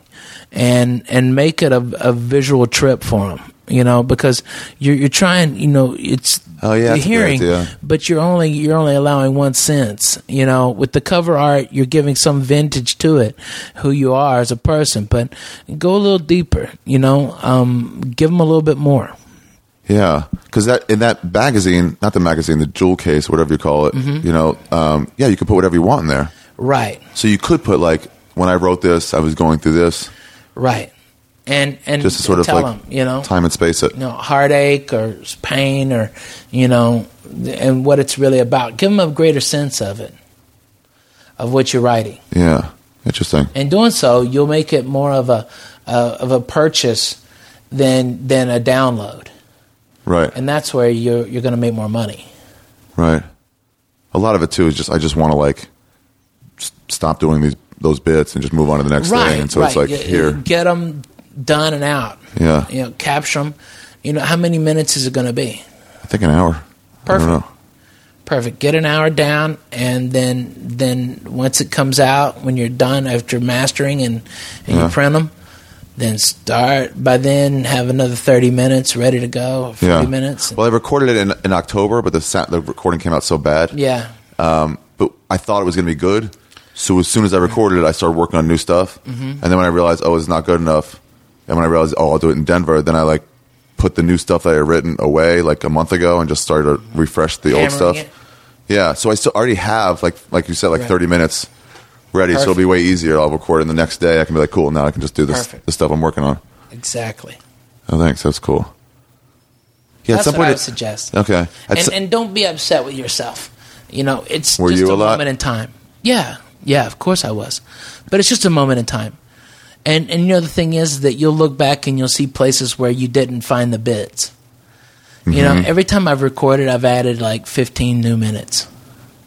And and make it a, a visual trip for them. You know, because you're you're trying, you know, it's Oh, yeah, you're that's a good hearing, idea. but you're only you're only allowing one sense. You know, with the cover art, you're giving some vintage to it, who you are as a person. But go a little deeper. You know, um, give them a little bit more. Yeah, because that in that magazine, not the magazine, the jewel case, whatever you call it, Mm-hmm. you know, um, yeah, you could put whatever you want in there. Right. So you could put like, when I wrote this, I was going through this, Right. And and just to sort of tell like them, you know, time and space it. you know, heartache or pain or, you know, and what it's really about. Give them a greater sense of it, of what you're writing. Yeah, interesting. In doing so, you'll make it more of a uh, of a purchase than than a download, Right, and that's where you're you're going to make more money. right. A lot of it too is just I just want to like s- stop doing these those bits and just move on to the next Right. thing. And so right. it's like You- here, get them done and out. yeah. You know, capture them. You know, how many minutes is it going to be? I think an hour. I Perfect. don't know. Perfect. Get an hour down, and then then once it comes out, when you're done after mastering and, and Yeah. you print them, then start. By then, have another thirty minutes ready to go. Forty Yeah. minutes. Well, I recorded it in in October, but the sa- the recording came out so bad. yeah. Um, but I thought it was going to be good. So as soon as I recorded it, I started working on new stuff. Mm-hmm. And then when I realized, oh, it's not good enough, and when I realized, oh, I'll do it in Denver, then I like put the new stuff that I had written away like a month ago and just started to refresh the old Hammering stuff. it. Yeah, so I still already have like like you said, like Right. thirty minutes ready. So it'll be Perfect. way easier. I'll record it the next day. I can be like, cool, now I can just do this Perfect. the stuff I'm working on. Exactly. Oh, thanks. That's cool. Yeah, That's at some what I point would it- suggest. Okay. At And, s- and don't be upset with yourself. You know, it's Were just you a a lot? moment in time. Yeah, yeah, of course I was. But it's just a moment in time. And and you know the thing is that you'll look back and you'll see places where you didn't find the bits. You know, Mm-hmm. every time I've recorded, I've added like fifteen new minutes.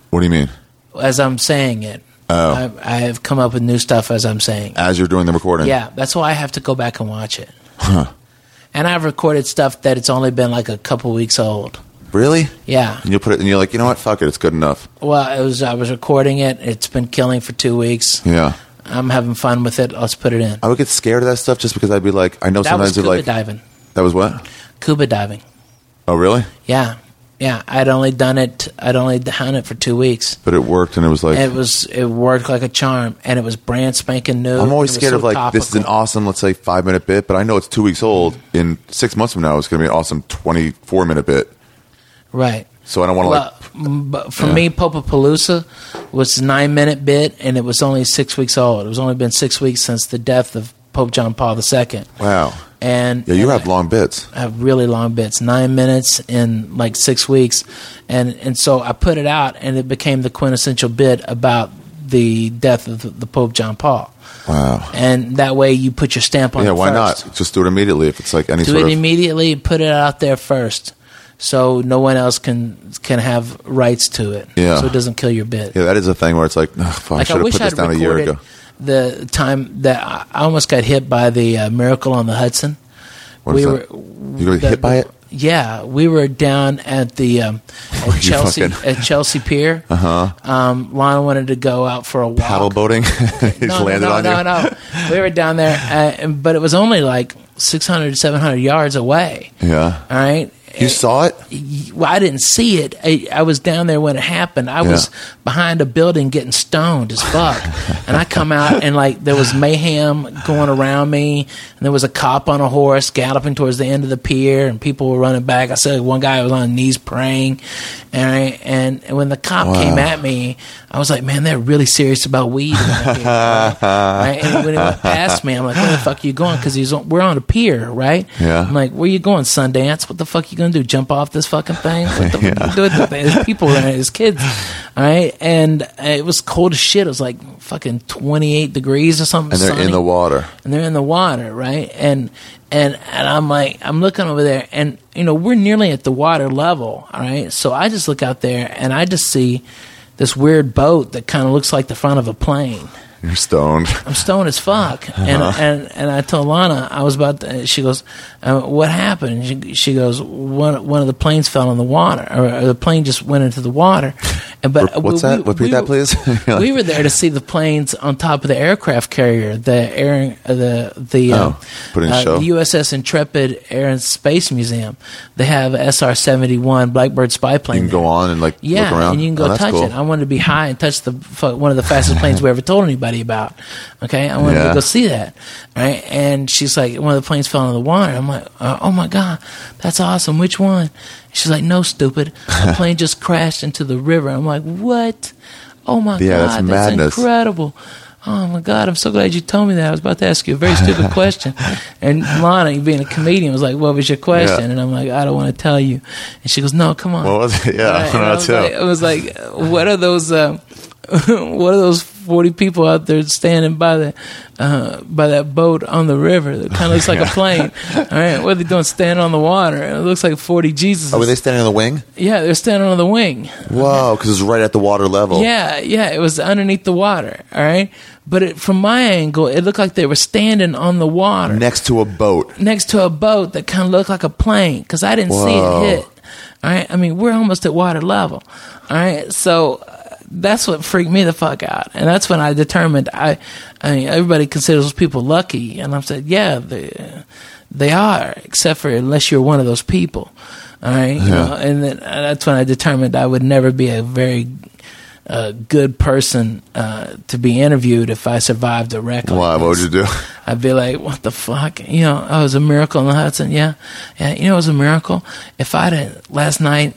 What do you mean? As I'm saying it. Oh. I, I have come up with new stuff as I'm saying. As you're doing the recording? Yeah, that's why I have to go back and watch it. Huh. And I've recorded stuff that it's only been like a couple weeks old. Really? Yeah. And you put it, and you're like, you know what? Fuck it. It's good enough. Well, it was. I was recording it. It's been killing for two weeks. Yeah. I'm having fun with it. Let's put it in. I would get scared of that stuff just because I'd be like, I know That sometimes was you're scuba like, diving. that was what? Scuba diving. Oh, really? Yeah. Yeah. I'd only done it. I'd only done it for two weeks. But it worked, and it was like, It was. It worked like a charm, and it was brand spanking new. I'm always It was scared so of like, topical. this is an awesome, let's say, five minute bit, but I know it's two weeks old. In six months from now, it's going to be an awesome twenty-four minute bit. Right. So I don't want to Well, like. m- but for yeah. me, Popapalooza was a nine minute bit, and it was only six weeks old. It was only been six weeks since the death of Pope John Paul the Second. Wow. And Yeah, you and have long bits. I have really long bits, nine minutes in like six weeks, and and so I put it out, and it became the quintessential bit about the death of the, the Pope John Paul. Wow. And that way, you put your stamp on Yeah, it why first. not? Just do it immediately if it's like any Do sort it of. immediately. Put it out there first, so no one else can can have rights to it. Yeah. So it doesn't kill your bit. Yeah, that is a thing where it's like, oh, fuck, I Like I should have wish put this I'd down a year recorded ago. the time that I I almost got hit by the uh, Miracle on the Hudson. What we is were that? You got the- hit by it? Yeah, we were down at the um, Were at you Chelsea fucking- at Chelsea Pier. Uh Uh-huh. huh. Um, Lana wanted to go out for a walk. Paddle boating? He's no, landed no, on no, you? no, no. We were down there, uh, but it was only like six hundred, seven hundred yards away. Yeah. All right. You saw it? Well, I didn't see it. I, I was down there when it happened. I was Yeah. behind a building getting stoned as fuck. And I come out and like there was mayhem going around me. And there was a cop on a horse galloping towards the end of the pier, and people were running back. I saw one guy was on his knees praying. And, I, and and when the cop Wow. came at me, I was like, man, they're really serious about weed around here. Right? Right? And when he went past me, I'm like, where the fuck are you going? Because he's on, we're on a pier, right? Yeah. I'm like, where you going, Sundance? What the fuck you gonna do? Jump off this fucking thing? What the Yeah. fuck you do with the thing? There's people around, there's kids, all right? And uh, it was cold as shit. It was like fucking twenty-eight degrees or something. And they're sunny. in the water. And they're in the water, right? And and and I'm like, I'm looking over there, and you know, we're nearly at the water level, all right? So I just look out there, and I just see this weird boat that kind of looks like the front of a plane. You're stoned. I'm stoned as fuck, and Uh-huh. and and I told Lana I was about to. She goes, uh, "What happened?" She, she goes, "One one of the planes fell in the water, or, or the plane just went into the water." And but What's we, that? Repeat we that, were- please. You're we like- were there to see the planes on top of the aircraft carrier, the air, uh, the the uh, Oh, putting a uh, show? the U S S Intrepid Air and Space Museum. They have S R seventy-one Blackbird spy plane. You can go there. on and like Yeah, look around. and you can go Oh, that's touch cool. it. I wanted to be high and touch the fu- one of the fastest planes we ever told anybody about. Okay, I wanted Yeah. to go see that. Right, and she's like, one of the planes fell in the water. I'm like, uh, oh my god, that's awesome. Which one? She's like, no, stupid. The plane just crashed into the river. I'm like, what? Oh my Yeah, god, that's madness. incredible. Oh my god, I'm so glad you told me that. I was about to ask you a very stupid question. And Lana, being a comedian, was like, what was your question? Yeah. And I'm like, I don't want to tell you. And she goes, no, come on. What was it? Yeah, Right, I and don't I know was too. like, it was like, what are those? Uh, what are those forty people out there standing by the uh, by that boat on the river that kind of looks like a plane? All right, what are they doing? Standing on the water? It looks like forty Jesus. Oh, were they standing on the wing? Yeah, they're standing on the wing. Whoa, because it's right at the water level. Yeah, yeah, it was underneath the water. All right, but it, from my angle, it looked like they were standing on the water Next to a boat. next to a boat that kind of looked like a plane because I didn't Whoa. see it hit. All right, I mean we're almost at water level. All right, so uh, that's what freaked me the fuck out, and that's when I determined I, I mean everybody considers those people lucky, and I said yeah they they are, except for unless you're one of those people. All right, you Yeah. know, and then uh, that's when I determined I would never be a very uh, good person uh, to be interviewed if I survived a wreck. like Why? What would this. you do? I'd be like, what the fuck? You know, oh, it was a miracle in the Hudson. Yeah. Yeah. You know, it was a miracle. If I'd have, last night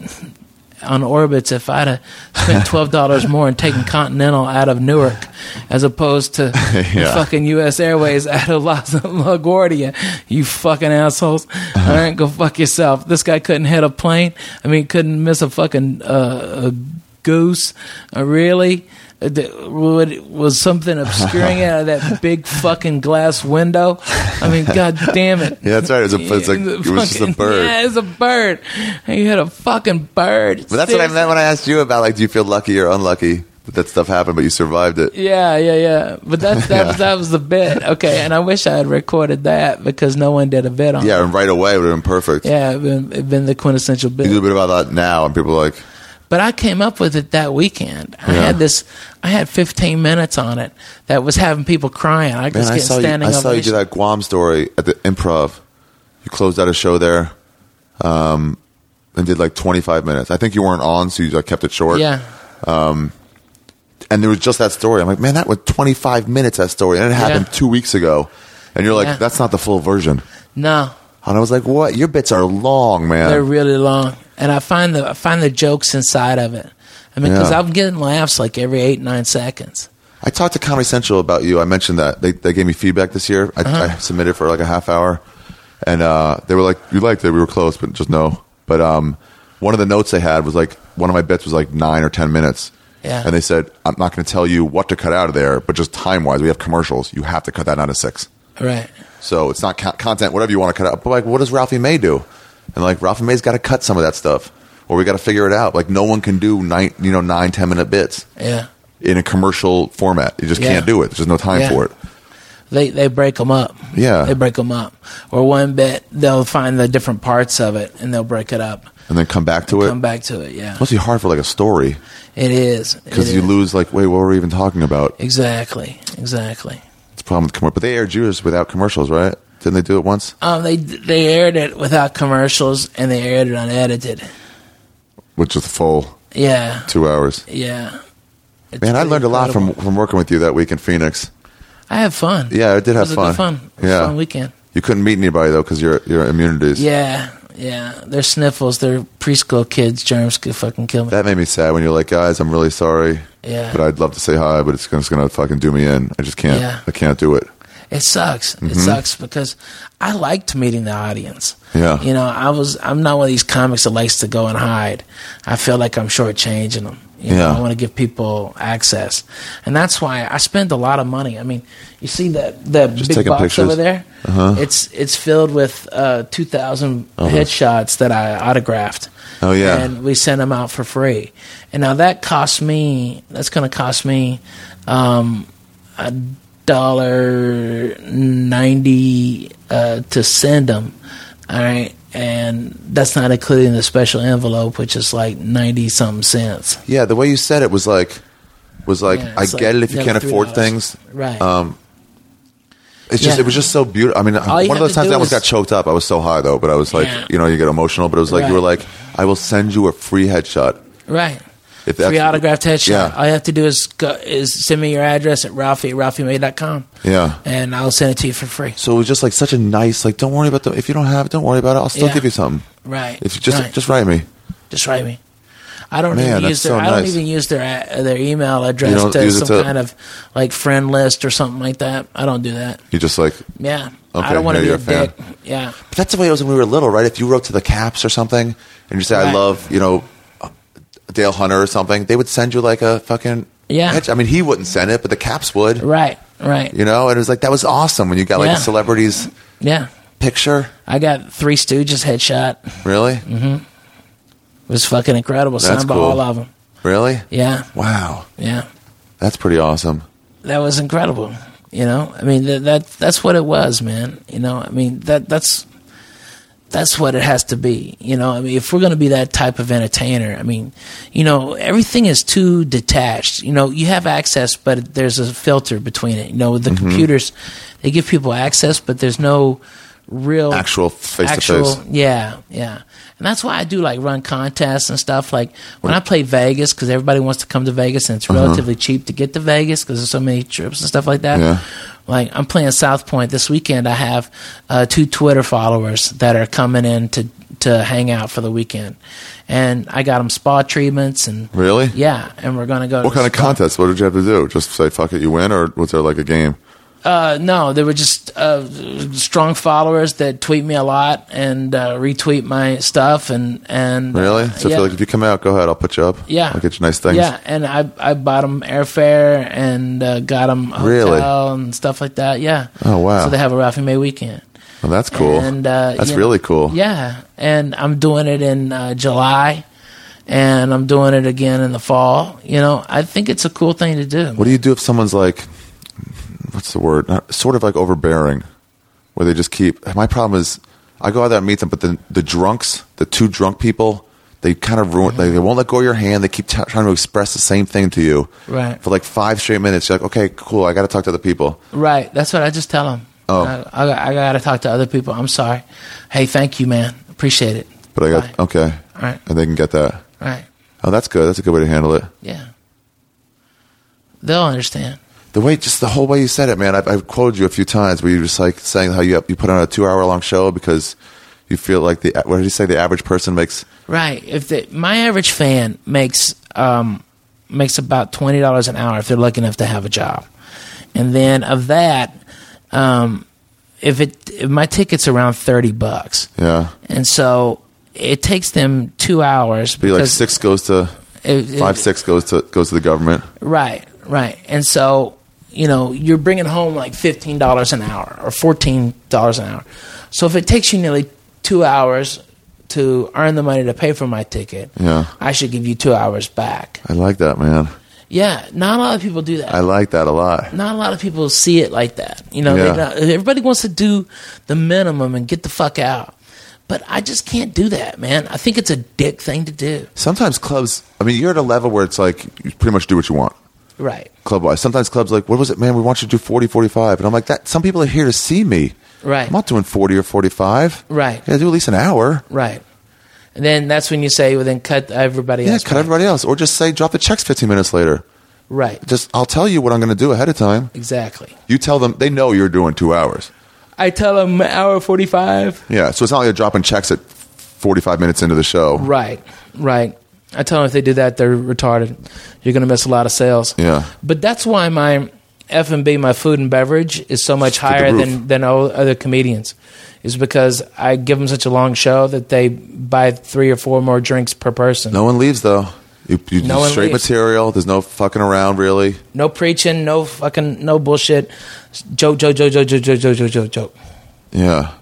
on Orbitz, if I'd have spent twelve dollars more and taken Continental out of Newark as opposed to Yeah. fucking U S Airways out of La- LaGuardia, you fucking assholes. All right, go fuck yourself. This guy couldn't hit a plane. I mean, couldn't miss a fucking, uh, a goose. Uh, really? Uh, the- would- was something obscuring out of that big fucking glass window? I mean, god damn it. Yeah, that's right. It was, a, it's like, The it was just a fucking- bird. Yeah, it was a bird. You had a fucking bird. But that's what I meant when I asked you about, like, do you feel lucky or unlucky that that stuff happened, but you survived it? Yeah, yeah, yeah. But that that, Yeah. was, that was the bit. Okay, and I wish I had recorded that because no one did a bit on it. Yeah, and right away it would have been perfect. Yeah, it'd been, it'd been the quintessential bit. You do a bit about that now, and people are like, But I came up with it that weekend. I Yeah. had this. I had fifteen minutes on it that was having people crying. I man, was I getting saw, you, standing I saw you do ovation. that Guam story at the Improv. You closed out a show there um, and did like twenty-five minutes. I think you weren't on, so you like, kept it short. Yeah, And there was just that story. I'm like, man, that was twenty-five minutes, that story. And it happened Yeah. two weeks ago. And you're like, Yeah. that's not the full version. no, And I was like, what? Your bits are long, man. they're really long, and I find the I find the jokes inside of it. I mean, because Yeah. I'm getting laughs like every eight nine seconds. I talked to Comedy Central about you. I mentioned that. They, they gave me feedback this year. I, Uh-huh. I submitted for like a half hour. And uh, they were like, you liked it. We were close, but just no. But um, one of the notes they had was like, one of my bits was like nine or ten minutes. Yeah. And they said, I'm not going to tell you what to cut out of there, but just time-wise, we have commercials. You have to cut that down to six. Right. So it's not co- content, whatever you want to cut out. But like, what does Ralphie May do? And like, Ralphie May's got to cut some of that stuff, or we got to figure it out. Like, no one can do nine, you know, nine, ten minute bits Yeah. in a commercial format. You just Yeah. can't do it. There's just no time Yeah. for it. They they break them up. Yeah. They break them up. Or one bit, they'll find the different parts of it and they'll break it up. And then come back to it. Come back to it. Yeah. Must be hard for like a story It is. It because you is. lose like, wait, what were we even talking about? Exactly. Exactly. It's a problem with commercials. But they aired Judas without commercials, right? Didn't they do it once? Um, they they aired it without commercials and they aired it unedited. Which was full Yeah. two hours. Yeah. It's Man, I pretty learned a lot from, incredible. from working with you that week in Phoenix. I had fun. Yeah, I did It have was fun. a good fun. It was Yeah. a fun weekend. You couldn't meet anybody though because your your immunities. Yeah. Yeah. They're sniffles. They're preschool kids. Germs could fucking kill me. That made me sad when you're like, guys, I'm really sorry. Yeah. But I'd love to say hi, but it's gonna, it's gonna fucking do me in. I just can't. Yeah. I can't do it. It sucks. It sucks because I liked meeting the audience. Mm-hmm. Yeah. You know, I was. I'm not one of these comics that likes to go and hide. I feel like I'm shortchanging them. You know, Yeah. I want to give people access, and that's why I spend a lot of money. I mean, you see that that Just big taking box pictures. over there? Uh-huh. It's it's filled with uh, two thousand headshots that I autographed. Oh, yeah. and we send them out for free. And now that costs me. That's going to cost me um, a dollar ninety uh, to send them. All right, and that's not including the special envelope, which is like ninety something cents. Yeah, the way you said it was like, was like, Yeah, I it's get like it if you can't three afford dollars. things. Right. Um, it's just, Yeah. it was just so beautiful. I mean, All you one of have those to times do I almost is- got choked up. I was so high though, but I was like, Yeah. you know, you get emotional, but it was like, you were Right. like, I will send you a free headshot. Right. If that's, Free autographed headshot. Yeah. All you have to do is go, is send me your address at Ralphie at Ralphie May dot com. Yeah. And I'll send it to you for free. So it was just like such a nice, like, don't worry about the, if you don't have it, don't worry about it. I'll still Yeah. give you something. Right. If you just, right. just write me. Just write me. I don't Man, even that's use their. so I don't nice. even use their a- their email You address don't to use it some to- kind of like friend list or something like that. I don't do that. You just like, Yeah. Okay, I don't want yeah, to be you're a a fan. dick. Yeah. but that's the way it was when we were little, right? If you wrote to the Caps or something and you say, I Right. love, you know, Dale Hunter or something, they would send you like a fucking, Yeah. headshot. I mean, he wouldn't send it, but the Caps would, Right. Right. you know? And it was like, that was awesome when you got like Yeah. a celebrity's Yeah. picture. I got Three Stooges headshot. Really? Mm-hmm. It was fucking incredible. That's Signed by cool. all of them. Really? Yeah. Wow. Yeah. That's pretty awesome. That was incredible. You know, I mean that, that that's what it was, man. You know, I mean that that's that's what it has to be. You know, I mean if we're going to be that type of entertainer, I mean, you know, everything is too detached. You know, you have access, but there's a filter between it. You know, with the Mm-hmm. computers, they give people access, but there's no real Actual face to actual, face. yeah, yeah. And that's why I do like run contests and stuff. Like when I play Vegas, because everybody wants to come to Vegas and it's relatively cheap to get to Vegas because there's so many trips and stuff like that. Yeah. Like I'm playing South Point this weekend. I have uh, two Twitter followers that are coming in to to hang out for the weekend, and I got them spa treatments and Really? yeah. And we're gonna go. What to kind the of spa. contest? What did you have to do? Just say, fuck it, you win? Or was there like a game? Uh, no, they were just uh, strong followers that tweet me a lot and uh, retweet my stuff. And, and Really? uh, So I yeah. feel like if you come out, go ahead. I'll put you up. Yeah. I'll get you nice things. Yeah, and I I bought them airfare and uh, got them a hotel Really? and stuff like that. Yeah. Oh, wow. So they have a Ralphie May weekend. Well, that's cool. And uh, that's you really know, cool. Yeah, and I'm doing it in uh, July, and I'm doing it again in the fall. You know, I think it's a cool thing to do. What do you do if someone's like, what's the word? Not, sort of like overbearing, where they just keep. My problem is, I go out there and meet them, but the the drunks, the two drunk people, they kind of ruin. Mm-hmm. Like, they won't let go of your hand. They keep t- trying to express the same thing to you, Right. For like five straight minutes. You're like, okay, cool. I got to talk to other people. Right, that's what I just tell them. Oh. I, I, I got to talk to other people. I'm sorry. Hey, thank you, man. Appreciate it. But I got Bye. okay, All right. and they can get that. Right. Oh, that's good. That's a good way to handle it. Yeah. They'll understand. The way, just the whole way you said it, man. I've, I've quoted you a few times where you just like saying how you you put on a two hour long show because you feel like the what did you say the average person makes. Right. If the, my average fan makes um, makes about twenty dollars an hour if they're lucky enough to have a job, and then of that, um, if it if my ticket's around thirty bucks, Yeah, and so it takes them two hours. be like because six goes to it- it- five, six goes to goes to the government. Right. Right. And so you know you're bringing home like fifteen dollars an hour or fourteen dollars an hour. So if it takes you nearly two hours to earn the money to pay for my ticket, Yeah. I should give you two hours back. I like that, man. Yeah, not a lot of people do that. I like that a lot. Not a lot of people see it like that. You know, Yeah. they don't- everybody wants to do the minimum and get the fuck out. But I just can't do that, man. I think it's a dick thing to do. Sometimes clubs, I mean, you're at a level where it's like you pretty much do what you want, Right. club wise. Sometimes clubs are like, what was it, man? We want you to do forty, forty-five. And I'm like, that. Some people are here to see me. Right. I'm not doing forty or forty-five. Right. Yeah, do at least an hour. Right. And then that's when you say, well, then cut everybody Yeah, else. cut back. everybody else. Or just say, drop the checks fifteen minutes later. Right. Just, I'll tell you what I'm going to do ahead of time. Exactly. You tell them, they know you're doing two hours. I tell them hour forty-five. Yeah, so it's not like you're dropping checks at forty-five minutes into the show. Right. Right. I tell them if they do that, they're retarded. You're going to miss a lot of sales. Yeah. But that's why my F and B, my food and beverage, is so much Through the higher roof. than than all other comedians. Is because I give them such a long show that they buy three or four more drinks per person. No one leaves, though. You, you No do one straight leaves. material. There's no fucking around, really. No preaching, no fucking, no bullshit. Joke, joke, joke, joke, joke, joke, joke, joke, joke, joke. Yeah.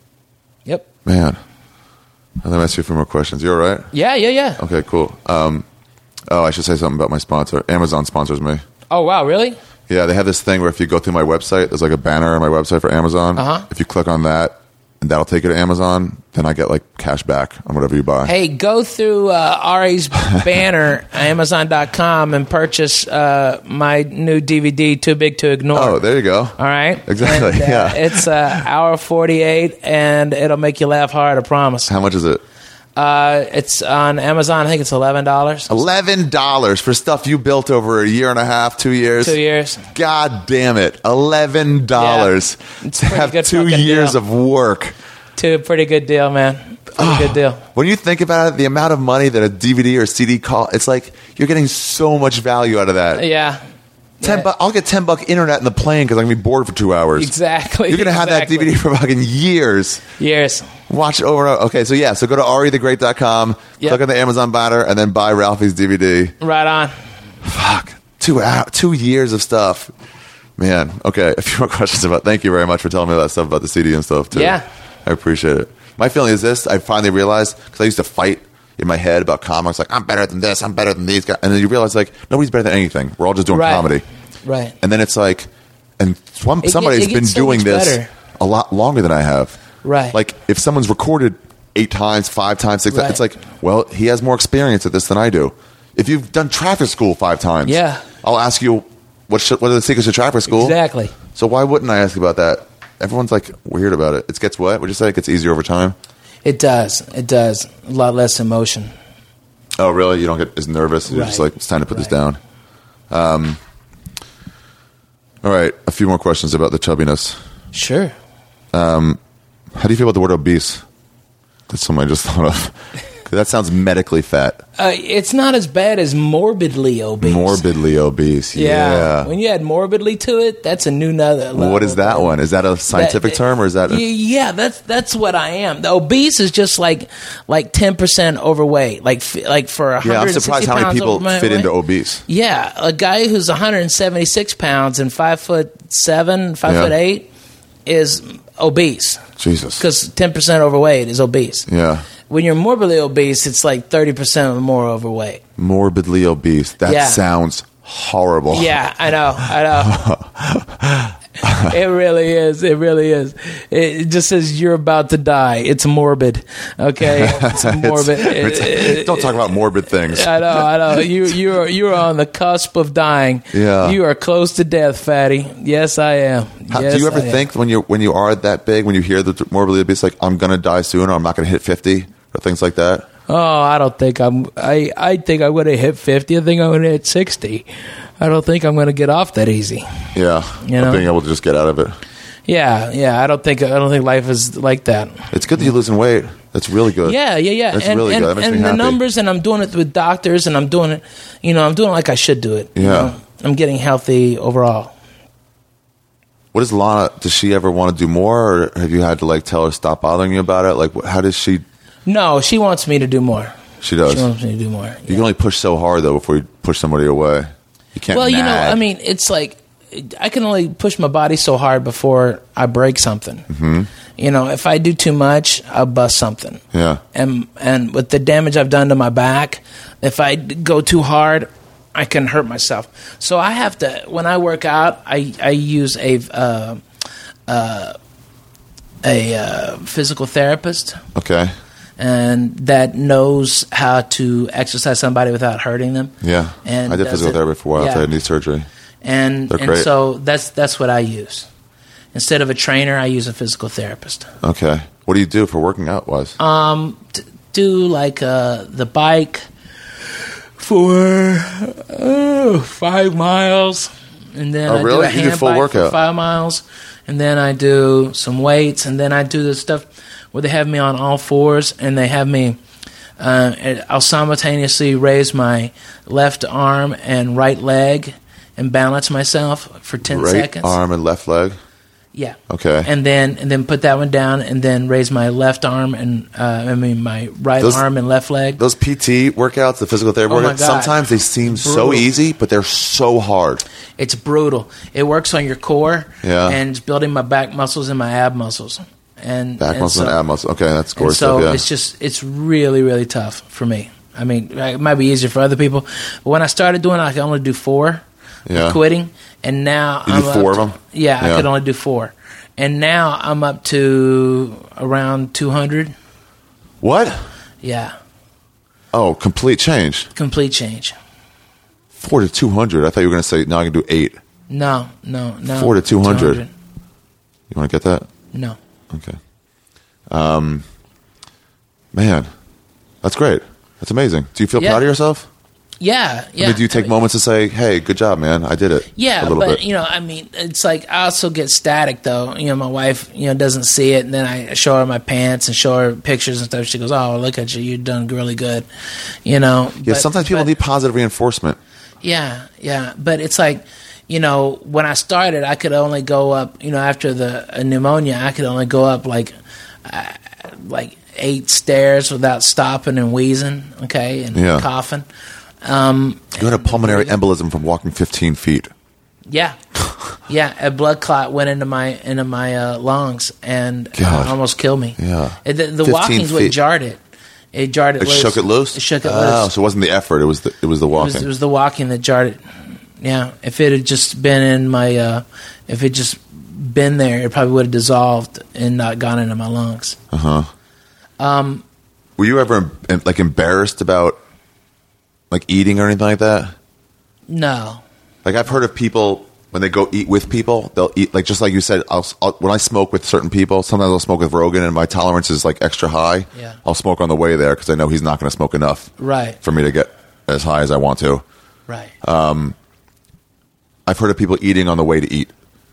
Yep. Man. Let me ask you a few more questions. You all right? Yeah, yeah, yeah. Okay, cool. Um, oh, I should say something about my sponsor. Amazon sponsors me. Oh, wow, really? Yeah, they have this thing where if you go through my website, there's like a banner on my website for Amazon. Uh-huh. If you click on that, and that'll take you to Amazon, then I get like cash back on whatever you buy. Hey, go through uh, Ari's banner, Amazon dot com, and purchase uh, my new D V D, Too Big to Ignore. Oh, there you go. All right? Exactly, And, uh, yeah. It's uh, hour forty-eight, and it'll make you laugh hard, I promise. How much is it? Uh, it's on Amazon. I think it's eleven dollars. Eleven dollars for stuff you built over a year and a half, two years. Two years. God damn it! Eleven dollars Yeah. It's to a pretty have good two fucking years deal. of work. Two, pretty good deal, man. Pretty good deal. When you think about it, the amount of money that a D V D or C D cost, it's like you're getting so much value out of that. Yeah. Ten Yeah. bu- I'll get ten buck internet in the plane because I'm gonna be bored for two hours. Exactly. You're gonna have exactly. that D V D for fucking years. Years. Watch it over and over. Okay, so yeah, so go to ari the great dot com, Yep. click on the Amazon banner, and then buy Ralphie's D V D. Right on. Fuck, two hour, two years of stuff. Man, okay, a few more questions about. Thank you very much for telling me all that stuff about the C D and stuff too. Yeah. I appreciate it. My feeling is this: I finally realized because I used to fight in my head about comics, like I'm better than this, I'm better than these guys, and then you realize like nobody's better than anything. We're all just doing Right. comedy. Right. And then it's like, and some, It get- somebody's it been gets so doing much this better. a lot longer than I have. Right. Like if someone's recorded eight times, five times, six Right. times, it's like, well, he has more experience at this than I do. If you've done traffic school five times, Yeah. I'll ask you what should, what are the secrets to traffic school? Exactly. So why wouldn't I ask about that? Everyone's like weird about it. It gets what? Would you say it gets easier over time? It does. It does. A lot less emotion. Oh, really? You don't get as nervous? You're just Right. like, it's time to put this Right. down. Um, all right, a few more questions about the chubbiness. Sure. How do you feel about the word obese? That's something I just thought of. That sounds medically fat. Uh, it's not as bad as morbidly obese. Morbidly obese. Yeah. Yeah. When you add morbidly to it, that's a new nother level. What is that one? Is that a scientific That- term or is that? A, yeah, that's that's what I am. The obese is just like like ten percent overweight. Like f- like for one yeah, I'm hundred sixty surprised how many pounds people over my fit weight. into obese. Yeah, a guy who's one hundred seventy-six pounds and five foot seven, five Yeah. foot eight is obese Jesus. because ten percent overweight is obese. Yeah. When you're morbidly obese, it's like thirty percent or more overweight. Morbidly obese. That Yeah. sounds horrible. Yeah, I know, I know. It really is. It really is. It just says you're about to die. It's morbid. Okay, it's morbid. It's- it's- don't talk about morbid things. I know, I know. You you are you are on the cusp of dying. Yeah. You are close to death, fatty. Yes, I am. How, yes, do you ever I am. think when you when you are that big, when you hear the morbidly obese, like I'm gonna die soon, or I'm not gonna hit fifty, or things like that? Oh, I don't think I'm. I I think I'm going to hit fifty. I think I'm going to hit sixty. I don't think I'm going to get off that easy. Yeah, You of know? being able to just get out of it. Yeah, yeah. I don't think I don't think life is like that. It's good that you're losing weight. That's really good. Yeah, yeah, yeah. That's and really and, good. That makes and me the happy. numbers, and I'm doing it with doctors, and I'm doing it. You know, I'm doing it like I should do it. you Yeah. know? I'm getting healthy overall. What does Lana? Does she ever want to do more, or have you had to like tell her stop bothering you about it? Like, wh- how does she? No, she wants me to do more. She does. She wants me to do more. You can only push so hard though before you push somebody away. You can't. Well, you know, nag. I mean, it's like I can only push my body so hard before I break something. Mm-hmm. You know, if I do too much, I'll bust something. Yeah. And and with the damage I've done to my back, if I d- go too hard, I can hurt myself. So I have to. When I work out, I I use a uh, uh, a uh, physical therapist. Okay. And that knows how to exercise somebody without hurting them. Yeah. And I did does physical it- therapy for a while yeah. after I had knee surgery. And They're and great. so that's that's what I use. Instead of a trainer, I use a physical therapist. Okay. What do you do for working out wise? Um, t- do like uh, the bike for uh, five miles, and then Oh, I really? do a You do hand full bike workout? for five miles, and then I do some weights, and then I do the stuff where they have me on all fours, and they have me. Uh, and I'll simultaneously raise my left arm and right leg and balance myself for ten right seconds. arm and left leg. Yeah. Okay. And then and then put that one down, and then raise my left arm and uh, I mean my right Those- arm and left leg. Those P T workouts, the physical therapy Oh my workouts, God. sometimes they seem so Brutal. easy, but they're so hard. It's brutal. It works on your core. Yeah. And it's building my back muscles and my ab muscles. And Back and muscle so, and ab muscle. Okay, that's and gorgeous so stuff, yeah. it's just it's really really tough for me. I mean, it might be easier for other people, but when I started doing it, I could only do four. Yeah. Quitting, and now You I'm do up four to- of them? Yeah, Yeah. I could only do four, and now I'm up to around two hundred. What? Yeah, Oh, complete change. complete change. Four to two hundred. I thought you were going to say, no, I can do eight. No, no, no. Four to two hundred. You want to get that? No. Okay. Um, man, that's great. That's amazing. Do you feel Yeah. proud of yourself? Yeah, yeah. I mean, do you take I mean, moments to say, hey, good job, man. I did it. Yeah, a little but bit. you know, I mean, it's like I also get static though. You know, my wife, you know, doesn't see it, and then I show her my pants and show her pictures and stuff. She goes, "Oh, look at you, you've done really good." You know. Yeah, but- sometimes people but- need positive reinforcement. Yeah, yeah, but it's like, you know, when I started, I could only go up. You know, after the uh, pneumonia, I could only go up like, uh, like eight stairs without stopping and wheezing. Okay, and Yeah. coughing. Um, You had a pulmonary embolism from walking fifteen feet. Yeah, yeah. A blood clot went into my into my uh, lungs and uh, God. almost killed me. Yeah. It- the, the fifteen walking's what feet. jarred it. It jarred it. It loose. shook it loose? It shook it Oh, loose. so it wasn't the effort. It was the, it was the It walking. was, it was the walking that jarred it. Yeah. If it had just been in my, uh, if it just been there, it probably would have dissolved and not gone into my lungs. Uh-huh. Um, Were you ever em- like embarrassed about like eating or anything like that? no. Like I've heard of people when they go eat with people, they'll eat like just like you said. I'll, I'll when I smoke with certain people, sometimes I'll smoke with Rogan, and my tolerance is like extra high. Yeah. I'll smoke on the way there because I know he's not going to smoke enough Right. for me to get as high as I want to. Right. I've heard of people eating on the way to eat,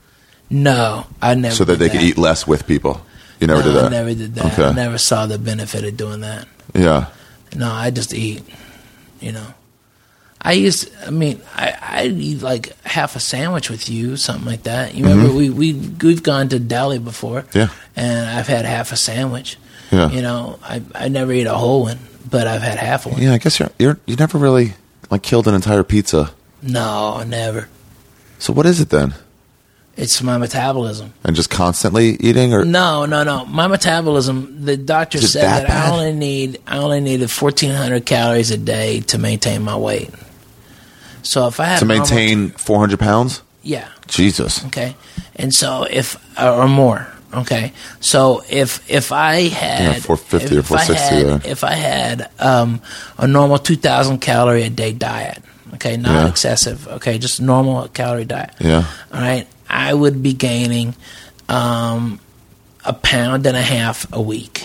no. I never so that did they could eat less with people. You never no, did that. I never did that. Okay. I never saw the benefit of doing that. Yeah. No, I just eat. You know, I used. I mean, I I eat like half a sandwich with you, something like that. You remember Mm-hmm. we we we've gone to deli before. Yeah. And I've had half a sandwich. Yeah. You know, I I never eat a whole one, but I've had half a one. Yeah, I guess you're you're you never really like killed an entire pizza. No, never. So what is it then? It's my metabolism. And just constantly eating, or No, no, no. My metabolism. The doctor Is it said that that, I bad? only need I only needed fourteen hundred calories a day to maintain my weight. So if I had to a normal- maintain four hundred pounds? yeah, Jesus. okay, and so if or more, okay, so if if I had Yeah, four fifty or if I four sixty had- there. if I had um, a normal two thousand calorie a day diet, okay, not Yeah. excessive, okay, just normal calorie diet, Yeah. all right, I would be gaining um, a pound and a half a week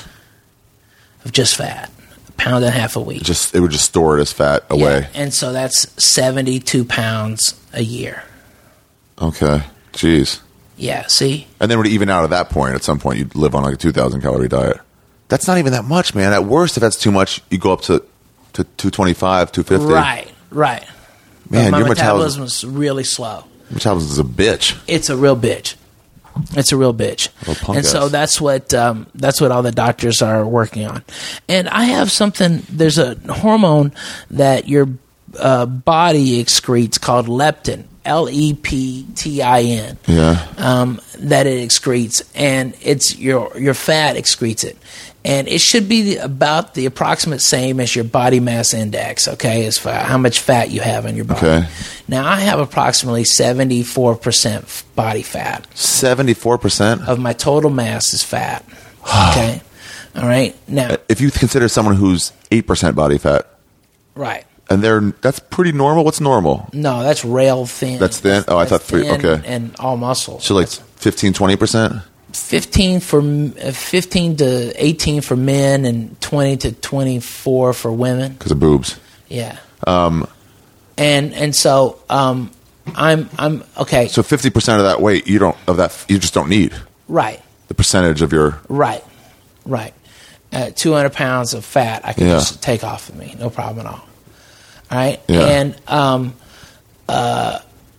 of just fat. A pound and a half a week. Just it would just store it as fat away. Yeah, and so that's seventy-two pounds a year. Okay. Jeez. Yeah, see? And then would even out at that point, at some point, you'd live on like a two thousand calorie diet. That's not even that much, man. At worst, if that's too much, you go up to, to two twenty-five, two fifty. Right, right. Man, but my your metabolism metabolism, is really slow. metabolism is a bitch. It's a real bitch. It's a real bitch. Little punk And so ass. that's what um, that's what all the doctors are working on. And I have something. There's a hormone that your uh, body excretes called leptin. L E P T I N. Yeah. Um, that it excretes, and it's your your fat excretes it, and it should be the, about the approximate same as your body mass index. Okay, as for how much fat you have in your body. Okay. Now I have approximately seventy four percent body fat. seventy-four percent? Of my total mass is fat. Okay. All right. Now, If you consider someone who's eight percent body fat, right. and they're that's pretty normal. What's normal? No, that's rail thin. That's thin? Oh, I That's thought three- thin okay. And all muscle. So like fifteen, twenty percent? fifteen for uh, fifteen to eighteen for men and twenty to twenty-four for women. Because of boobs. Yeah. Um and and so um I'm I'm okay. So fifty percent of that weight, you don't of that you just don't need. right. The percentage of your Right. Right. Uh, two hundred pounds of fat I can Yeah. just take off of me. No problem at all. All right? Yeah. And um uh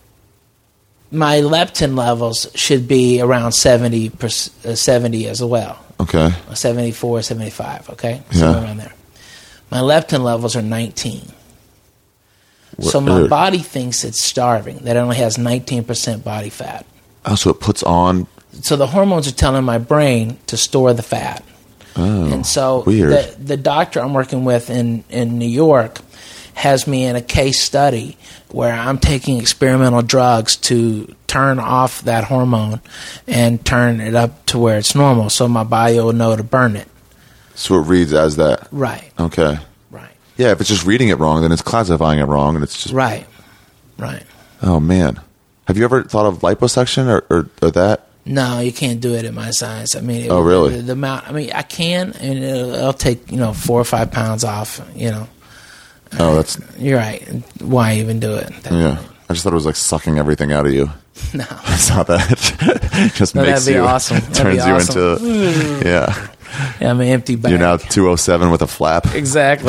my leptin levels should be around seventy per, uh, seventy as well. okay. seventy-four, seventy-five, okay? Yeah. Somewhere around there. My leptin levels are nineteen. So my Weird. body thinks it's starving, that it only has nineteen percent body fat. Oh, so it puts on So the hormones are telling my brain to store the fat. oh, And so weird. the, the doctor I'm working with in, in New York has me in a case study where I'm taking experimental drugs to turn off that hormone and turn it up to where it's normal so my body will know to burn it. So it reads as that. Right, Okay. right, Yeah, if it's just reading it wrong, then it's classifying it wrong, and it's just right, right. oh man. Have you ever thought of liposuction or, or, or that? No, you can't do it at my size. I mean, it, Oh, really? The, the amount. I mean, I can, and it'll, it'll take you know four or five pounds off. You know, Oh, that's you're right. Why even do it? That- yeah. I just thought it was like sucking everything out of you. No, It's not that. It just No, makes that'd be you awesome. That'd turns be you awesome. into yeah. yeah, I'm an empty bag. You're now two oh seven with a flap. exactly.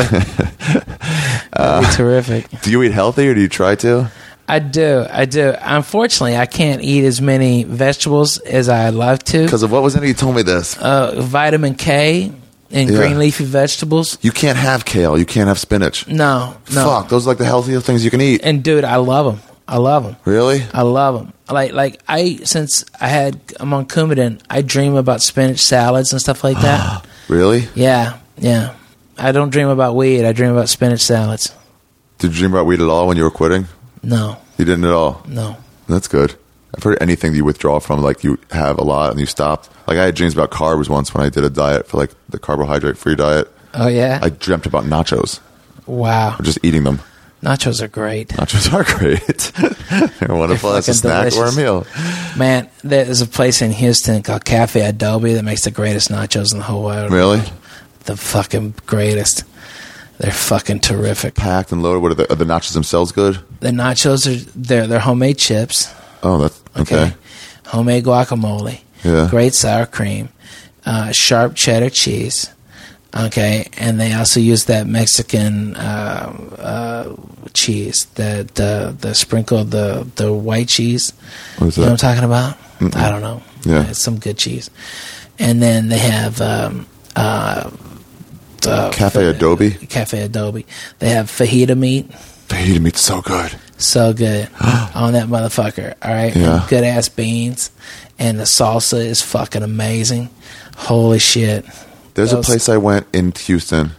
That'd be terrific. Do you eat healthy or do you try to? I do. I do. Unfortunately, I can't eat as many vegetables as I'd love to. Because of what was in it? You told me this. Uh, vitamin K in Yeah. green leafy vegetables. You can't have kale. You can't have spinach. No, no. Fuck, those are like the healthiest things you can eat. And dude, I love them. I love them. Really? I love them. Like, like I since I had I'm on Coumadin, I dream about spinach salads and stuff like that. Really? yeah, yeah. I don't dream about weed. I dream about spinach salads. Did you dream about weed at all when you were quitting? No, You didn't at all. no. That's good. I've heard anything that you withdraw from, like you have a lot and you stopped. Like I had dreams about carbs once when I did a diet for like the carbohydrate-free diet. Oh yeah. I dreamt about nachos. wow. Or just eating them. Nachos are great. Nachos are great. They're wonderful They're as a fucking snack or a delicious. meal. Man, there's a place in Houston called Cafe Adobe that makes the greatest nachos in the whole world. Really? The fucking greatest. They're fucking terrific. Packed and loaded. What are the, are the nachos themselves good? The nachos are they're they're homemade chips. Oh, that's okay. Okay. Homemade guacamole. Yeah. Great sour cream. Uh, sharp cheddar cheese. Okay, and they also use that Mexican uh, uh, cheese, the the the sprinkle, the the white cheese. What is you know that? what I'm talking about? Mm-mm. I don't know. Yeah. It's some good cheese. And then they have um, uh, the Cafe Adobe? Cafe Adobe. They have fajita meat. Fajita meat's so good. So good on that motherfucker. All right, Yeah. good ass beans, and the salsa is fucking amazing. Holy shit! There's Those- a place I went in Houston.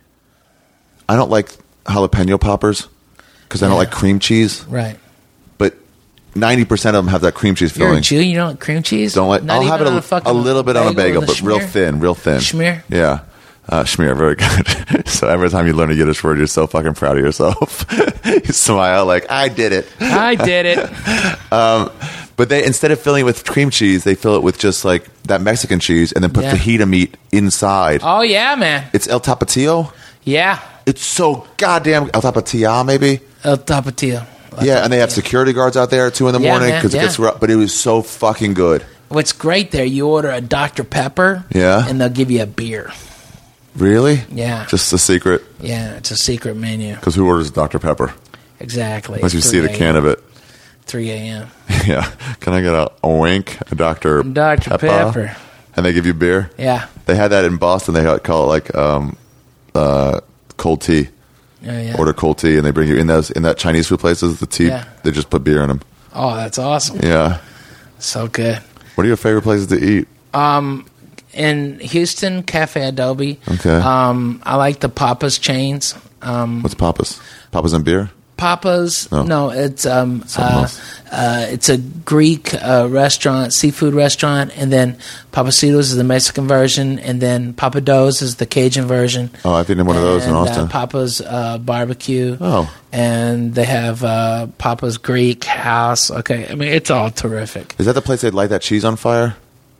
I don't like jalapeno poppers because I don't Yeah. like cream cheese, Right. but ninety percent of them have that cream cheese You're a filling. Jew. You don't like cream cheese. Don't like. Not I'll even have it on a, a, fucking a little bit on a bagel, with but real schmear? thin, real thin. Schmear? Yeah. Uh, schmear, very good. So every time you learn a Yiddish word, you're so fucking proud of yourself. You smile like, I did it. I did it. Um, but they instead of filling it with cream cheese, they fill it with just like that Mexican cheese and then put Yeah. fajita meat inside. Oh yeah, man. It's El Tapatio. Yeah. It's so goddamn El Tapatio, maybe. El Tapatio. Yeah, and they have security guards out there at two in the Yeah, morning man, because it yeah. gets rough. But it was so fucking good. What's great there? You order a Doctor Pepper. Yeah. And they'll give you a beer. Really? Yeah. Just a secret. Yeah, it's a secret menu. Because who orders Doctor Pepper? Exactly. Unless you see the can of it. three a.m. Yeah. Can I get a, a wink? A Doctor Doctor Pepper. And they give you beer? Yeah. They had that in Boston. They call it like um, uh, cold tea. Oh, yeah. Order cold tea, and they bring you in those in that Chinese food places. The tea, Yeah. they just put beer in them. Oh, that's awesome. Yeah. So good. What are your favorite places to eat? Um, in Houston, Cafe Adobe. Okay. Um, I like the Papa's chains. Um, What's Papa's? Papa's and beer? Papa's. Oh. No, it's um, Something uh, else. uh, it's a Greek uh, restaurant, seafood restaurant, and then Papacitos is the Mexican version, and then Papados is the Cajun version. Oh, I've eaten one of those in And, Austin. Uh, Papa's uh, barbecue. Oh. And they have uh, Papa's Greek house. Okay, I mean it's all terrific. Is that the place they'd light that cheese on fire?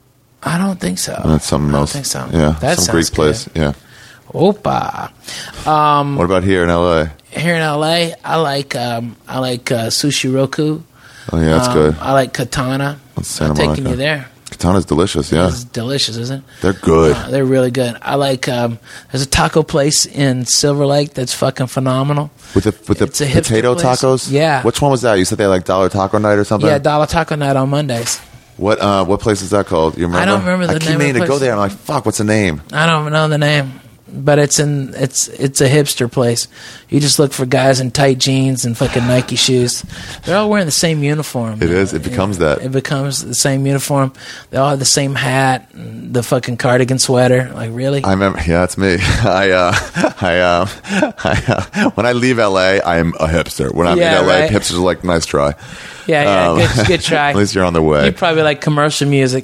I don't think so. Oh, that's something I don't else. think so. Yeah, That some Greek sounds place. good. Yeah. Opa. Um, What about here in L A? here in L A, I like um, I like uh, Sushi Roku. Oh yeah, that's Um, good. I like Katana. That's Santa I'm taking Monica. you there. Katana's delicious. Yeah, It's delicious, isn't it? they're good. Uh, they're really good. I like. Um, there's a taco place in Silver Lake that's fucking phenomenal. With the with the it's a hipster potato place. tacos. Yeah. Which one was that? You said they had like Dollar Taco Night or something. Yeah, Dollar Taco Night on Mondays. What uh what place is that called? You remember? I don't remember the I keep name of the meaning to go place. there. I'm like, fuck, what's the name? I don't know the name, but it's in it's it's a hipster place. You just look for guys in tight jeans and fucking Nike shoes. They're all wearing the same uniform. It is. It becomes that. It becomes the same uniform. They all have the same hat, and the fucking cardigan sweater. Like really? I remember. Yeah, it's me. I uh I um I, uh, when I leave L A, I'm a hipster. When I'm Yeah, in L A, right. hipsters are like, nice try. yeah, yeah. um, good, good try. At least you're on the way. You probably like commercial music.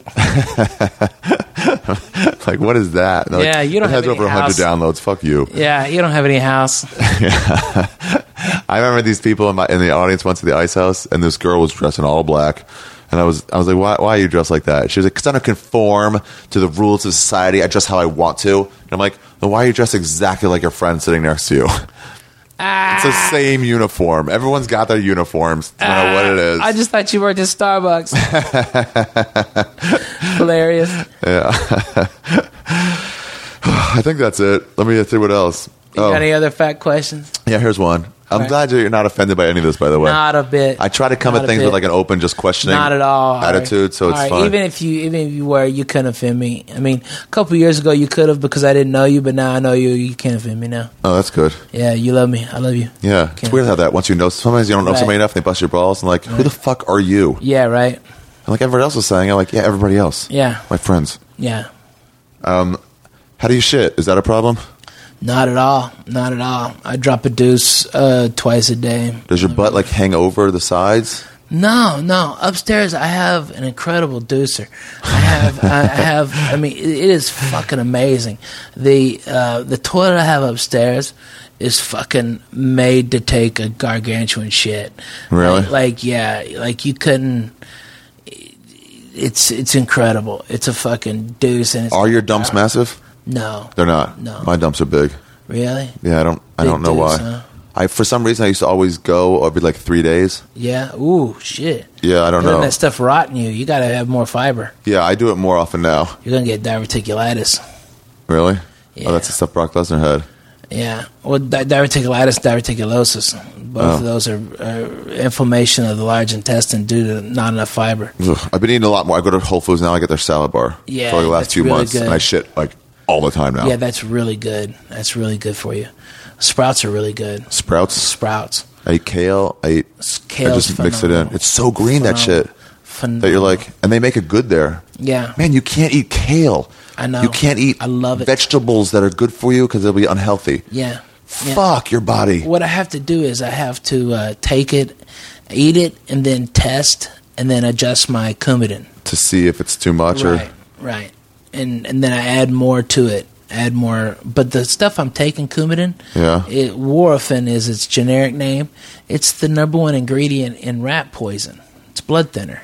Like, what is that? They're Yeah, like, you don't it has have any over one hundred house. downloads. Fuck you. Yeah, you don't have any house. I remember these people in my in the audience went to the Ice House, and this girl was dressed in all black, and I was I was like, why why are you dressed like that? She was like, because I don't conform to the rules of society. I dress how I want to. And I'm like, well, why are you dressed exactly like your friend sitting next to you? Ah, It's the same uniform. Everyone's got their uniforms, no matter what it is. I just thought you worked at Starbucks. Hilarious. I think that's it. Let me see what else. You Oh, got any other fat questions? yeah, here's one. I'm Right. glad you're not offended by any of this, by the way. Not a bit. I try to come Not at a things bit. with like an open, just questioning Not at all. attitude, so All it's right. fine. Even if you, even if you were, you couldn't offend me. I mean, a couple years ago you could have because I didn't know you, but now I know you. You can't offend me now. Oh, that's good. Yeah, you love me. I love you. Yeah, it's Can't. weird how that once you know sometimes you don't know Right. somebody enough, and they bust your balls, and like, who the fuck are you? Yeah, right. And like everybody else was saying, I'm like, yeah, everybody else. Yeah, My friends. yeah. How do you shit? Is that a problem? Not at all. Not at all. I drop a deuce uh, twice a day. Does your butt like hang over the sides? No, no. Upstairs, I have an incredible deucer. I have, I have. I mean, it it is fucking amazing. The uh, the toilet I have upstairs is fucking made to take a gargantuan shit. Really? Like, like yeah, like you couldn't. It's it's incredible. It's a fucking deuce, and it's Are your dumps massive? No, They're not. No. My dumps are big. really. Yeah, I don't. I Big don't know deuce, why. huh? I for some reason I used to always go every like three days. Yeah. Ooh, shit. Yeah, I don't Letting know. that stuff rot in you. You got to have more fiber. Yeah, I do it more often now. You're gonna get diverticulitis. Really? Yeah. Oh, that's the stuff Brock Lesnar had. Yeah. Well, di- diverticulitis, diverticulosis. Both Oh. of those are, are inflammation of the large intestine due to not enough fiber. Ugh, I've been eating a lot more. I go to Whole Foods now. I get their salad bar Yeah, for like the last that's few really months, good. and I shit like all the time now. Yeah, that's really good. That's really good for you. Sprouts are really good. Sprouts. Sprouts. I eat kale. I eat. Kale's I just mix it in. phenomenal. It's so green that shit Phenomenal. that you're like, and they make it good there. Yeah. Man, you can't eat kale. I know. You can't eat. I love it. Vegetables that are good for you because they'll be unhealthy. Yeah. Yeah. Fuck your body. What I have to do is I have to uh, take it, eat it, and then test, and then adjust my Coumadin. To see if it's too much Right, or right. And and then I add more to it. Add more. But the stuff I'm taking, Coumadin, Yeah. it, Warfarin is its generic name. It's the number one ingredient in rat poison. It's blood thinner.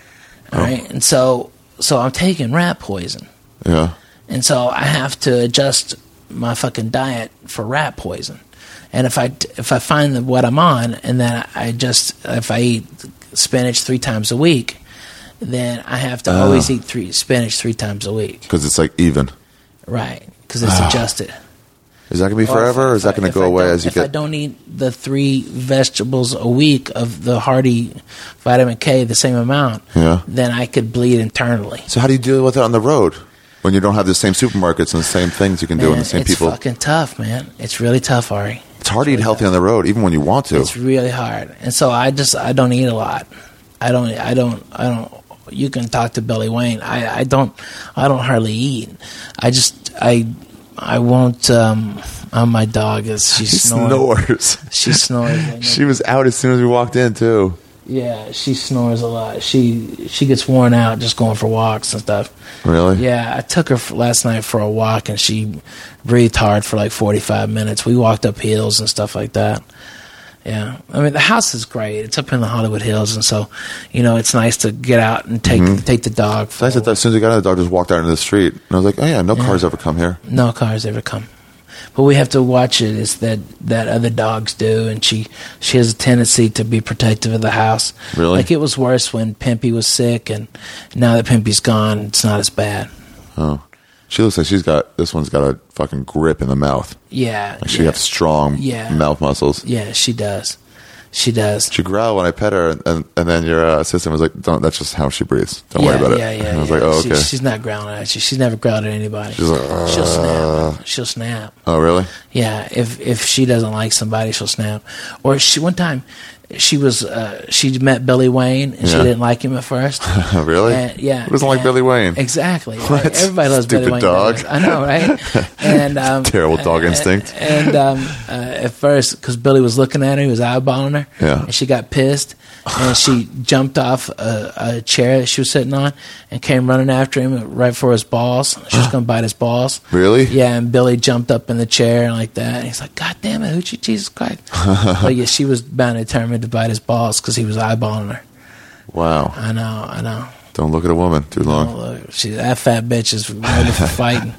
All Oh. right? And so, so I'm taking rat poison. yeah. And so I have to adjust my fucking diet for rat poison. And if I if I find that what I'm on, and then I just if I eat spinach three times a week, then I have to Oh. always eat three spinach three times a week, Because it's like even. right? Because it's adjusted. Is that gonna be Or forever, if- or is that if I- gonna if go I away don't- as you if I get? don't eat the three vegetables a week of the hearty vitamin K, the same amount, Yeah. then I could bleed internally. So how do you deal with it on the road when you don't have the same supermarkets and the same things you can do Man, and the same it's people? fucking tough, man. It's really tough, Ari. It's hard to eat healthy on the road, even when you want to. It's really hard, and so I just I don't eat a lot. I don't I don't I don't. You can talk to Billy Wayne. I, I don't I don't hardly eat. I just I I won't. Um, oh, my dog is she She snores. snores. She snores. She was out as soon as we walked in too. Yeah, she snores a lot. She she gets worn out just going for walks and stuff. Really? Yeah, I took her for last night for a walk, and she breathed hard for like forty-five minutes. We walked up hills and stuff like that. Yeah, I mean the house is great. It's up in the Hollywood Hills, and so you know it's nice to get out and take take the dog. It's nice that as soon as we got in, the dog just walked out into the street, and I was like, "Oh yeah, no cars ever come here." No cars ever come. But we have to watch it as that, that other dogs do, and she she has a tendency to be protective of the house. Really? Like it was worse when Pimpy was sick, and now that Pimpy's gone, it's not as bad. Oh, she looks like she's got this one's got a fucking grip in the mouth. Yeah. Like she yeah. has strong Yeah. mouth muscles. Yeah, she does. She does. She growled when I pet her, and, and, and then your uh, assistant was like, "Don't. That's just how she breathes. Don't yeah, worry about yeah, it." Yeah, and I was yeah. like, "Oh, She- okay." she's not growling at you. She's never growled at anybody. She's like, she'll "Uh." snap. She'll snap. Oh, really? Yeah, if if she doesn't like somebody, she'll snap. Or she one time, she was uh, she met Billy Wayne and she Yeah. didn't like him at first. Really? And, yeah. Who doesn't like and- Billy Wayne? Exactly. What? Everybody loves Stupid Billy Wayne. dog. I know, right? And um, Terrible dog and- instinct. And um, uh, at first, because Billy was looking at her, he was eyeballing her. Yeah. And she got pissed, and she jumped off a, a chair that she was sitting on and came running after him right for his balls. She was going to bite his balls. Really? Yeah. And Billy jumped up in the chair like that. And he's like, "God damn it, Hoochie, Jesus Christ!" But yeah, she was bound and determined to bite his balls because he was eyeballing her. Wow. I know. I know. Don't look at a woman too long. Oh, look, she, that fat bitch is ready for fighting.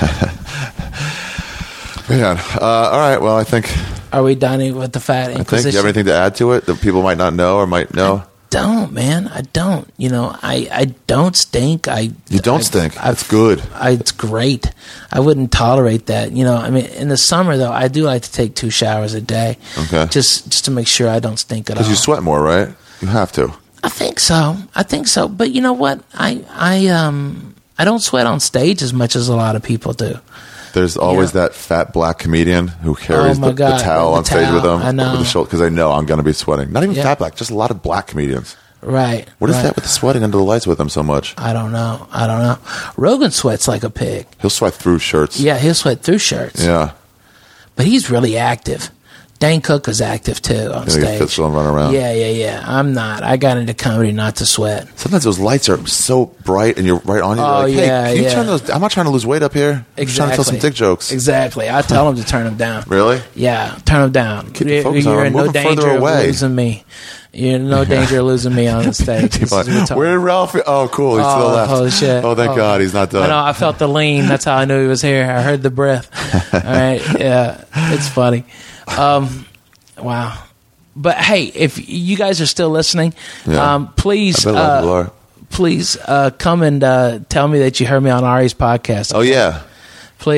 Man. Uh, all right. Well, I think. Are we done with the fat I think. inquisition? Do you have anything to add to it that people might not know or might know? Don't, man. I don't. You know, I, I don't stink. I You don't I- stink. I- That's good. I, it's great. I wouldn't tolerate that. You know, I mean, in the summer though, I do like to take two showers a day. Okay. Just just to make sure I don't stink at all. Because you sweat more, right? You have to. I think so. I think so. But you know what? I I um I don't sweat on stage as much as a lot of people do. There's always Yeah. that fat black comedian who carries Oh, my the, the God, towel the on stage with towel. them. I know. Over the shoulder, because they know I'm going to be sweating. Not even Yeah. fat black, just a lot of black comedians. Right. What is right. that with the sweating under the lights with them so much? I don't know. I don't know. Rogan sweats like a pig. He'll sweat through shirts. Yeah, he'll sweat through shirts. Yeah. But he's really active. Dane Cook is active too on Yeah, stage. he fits well and run around. Yeah, yeah, yeah. I'm not. I got into comedy not to sweat. Sometimes those lights are so bright and you're right on you. You're Oh, like, hey, yeah, can you yeah. turn those? I'm not trying to lose weight up here. I'm just trying to tell some dick jokes. Exactly. I tell him to turn them down. Really? Yeah, turn them down. Keep the You're, focus on you're them. in Move no them further danger of away. losing me. You're in no danger of losing me on the stage. This People is are like, retarded. where did Ralph? Oh, cool. He's to the Oh, left. holy shit. Oh, thank Oh. God. He's not done. I know. I felt the lean. That's how I knew he was here. I heard the breath. All right. Yeah. It's funny. Um, wow. But hey, if you guys are still listening, Yeah. um, please, I bet a lot of people uh, are. please uh, come and uh, tell me that you heard me on Ari's podcast. Oh, yeah. Please.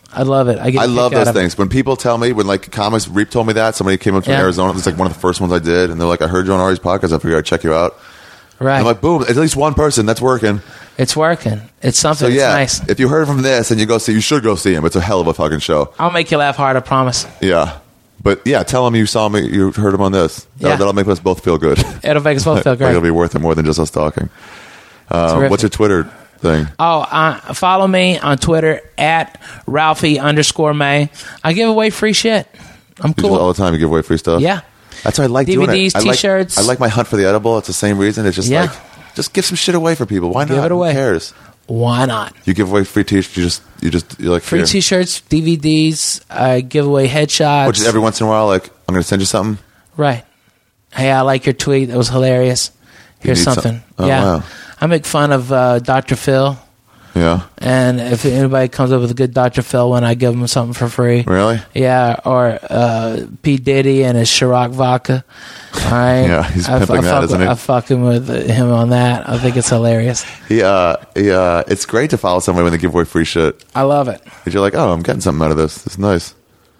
I love it. I get. I a love kick out those of it. things. When people tell me, when like comics, Reap told me that somebody came up to me Yeah. in Arizona. It's like one of the first ones I did, and they're like, "I heard you on Ari's podcast. I figured I'd check you out." Right. And I'm like, boom! At least one person that's working. It's working. It's something. So yeah, It's nice. if you heard from this and you go see, you should go see him. It's a hell of a fucking show. I'll make you laugh hard. I promise. Yeah, but yeah, tell him you saw me, you heard him on this. That, Yeah. That'll make us both feel good. It'll make us both feel Like, great. it'll be worth it more than just us talking. Uh, Terrific. what's your Twitter thing? Oh, uh, follow me on Twitter at Ralphie underscore May. I give away free shit. I'm You do it all cool. the time. You give away free stuff. Yeah. That's why I like D V Ds, doing it. I like- t-shirts. I like my hunt for the edible. It's the same reason. It's just Yeah. like, just give some shit away for people. Why not? Give it away. Who cares? Why not? You give away free t-shirts. You just, you just, you're like, Free here. T-shirts, D V Ds. I give away headshots. Which is every once in a while, like, I'm going to send you something. Right. Hey, I like your tweet. That was hilarious. Here's need some- something. Oh, yeah. wow. I make fun of uh, Doctor Phil. Yeah. And if anybody comes up with a good Doctor Phil one, I give them something for free. Really? Yeah, or uh, P. Diddy and his Ciroc vodka. All right. Yeah, he's I, pimping I that, fuck isn't with, he? I fucking with him on that. I think it's hilarious. He, uh, he, uh, it's great to follow somebody when they give away free shit. I love it. Because you're like, oh, I'm getting something out of this. It's nice.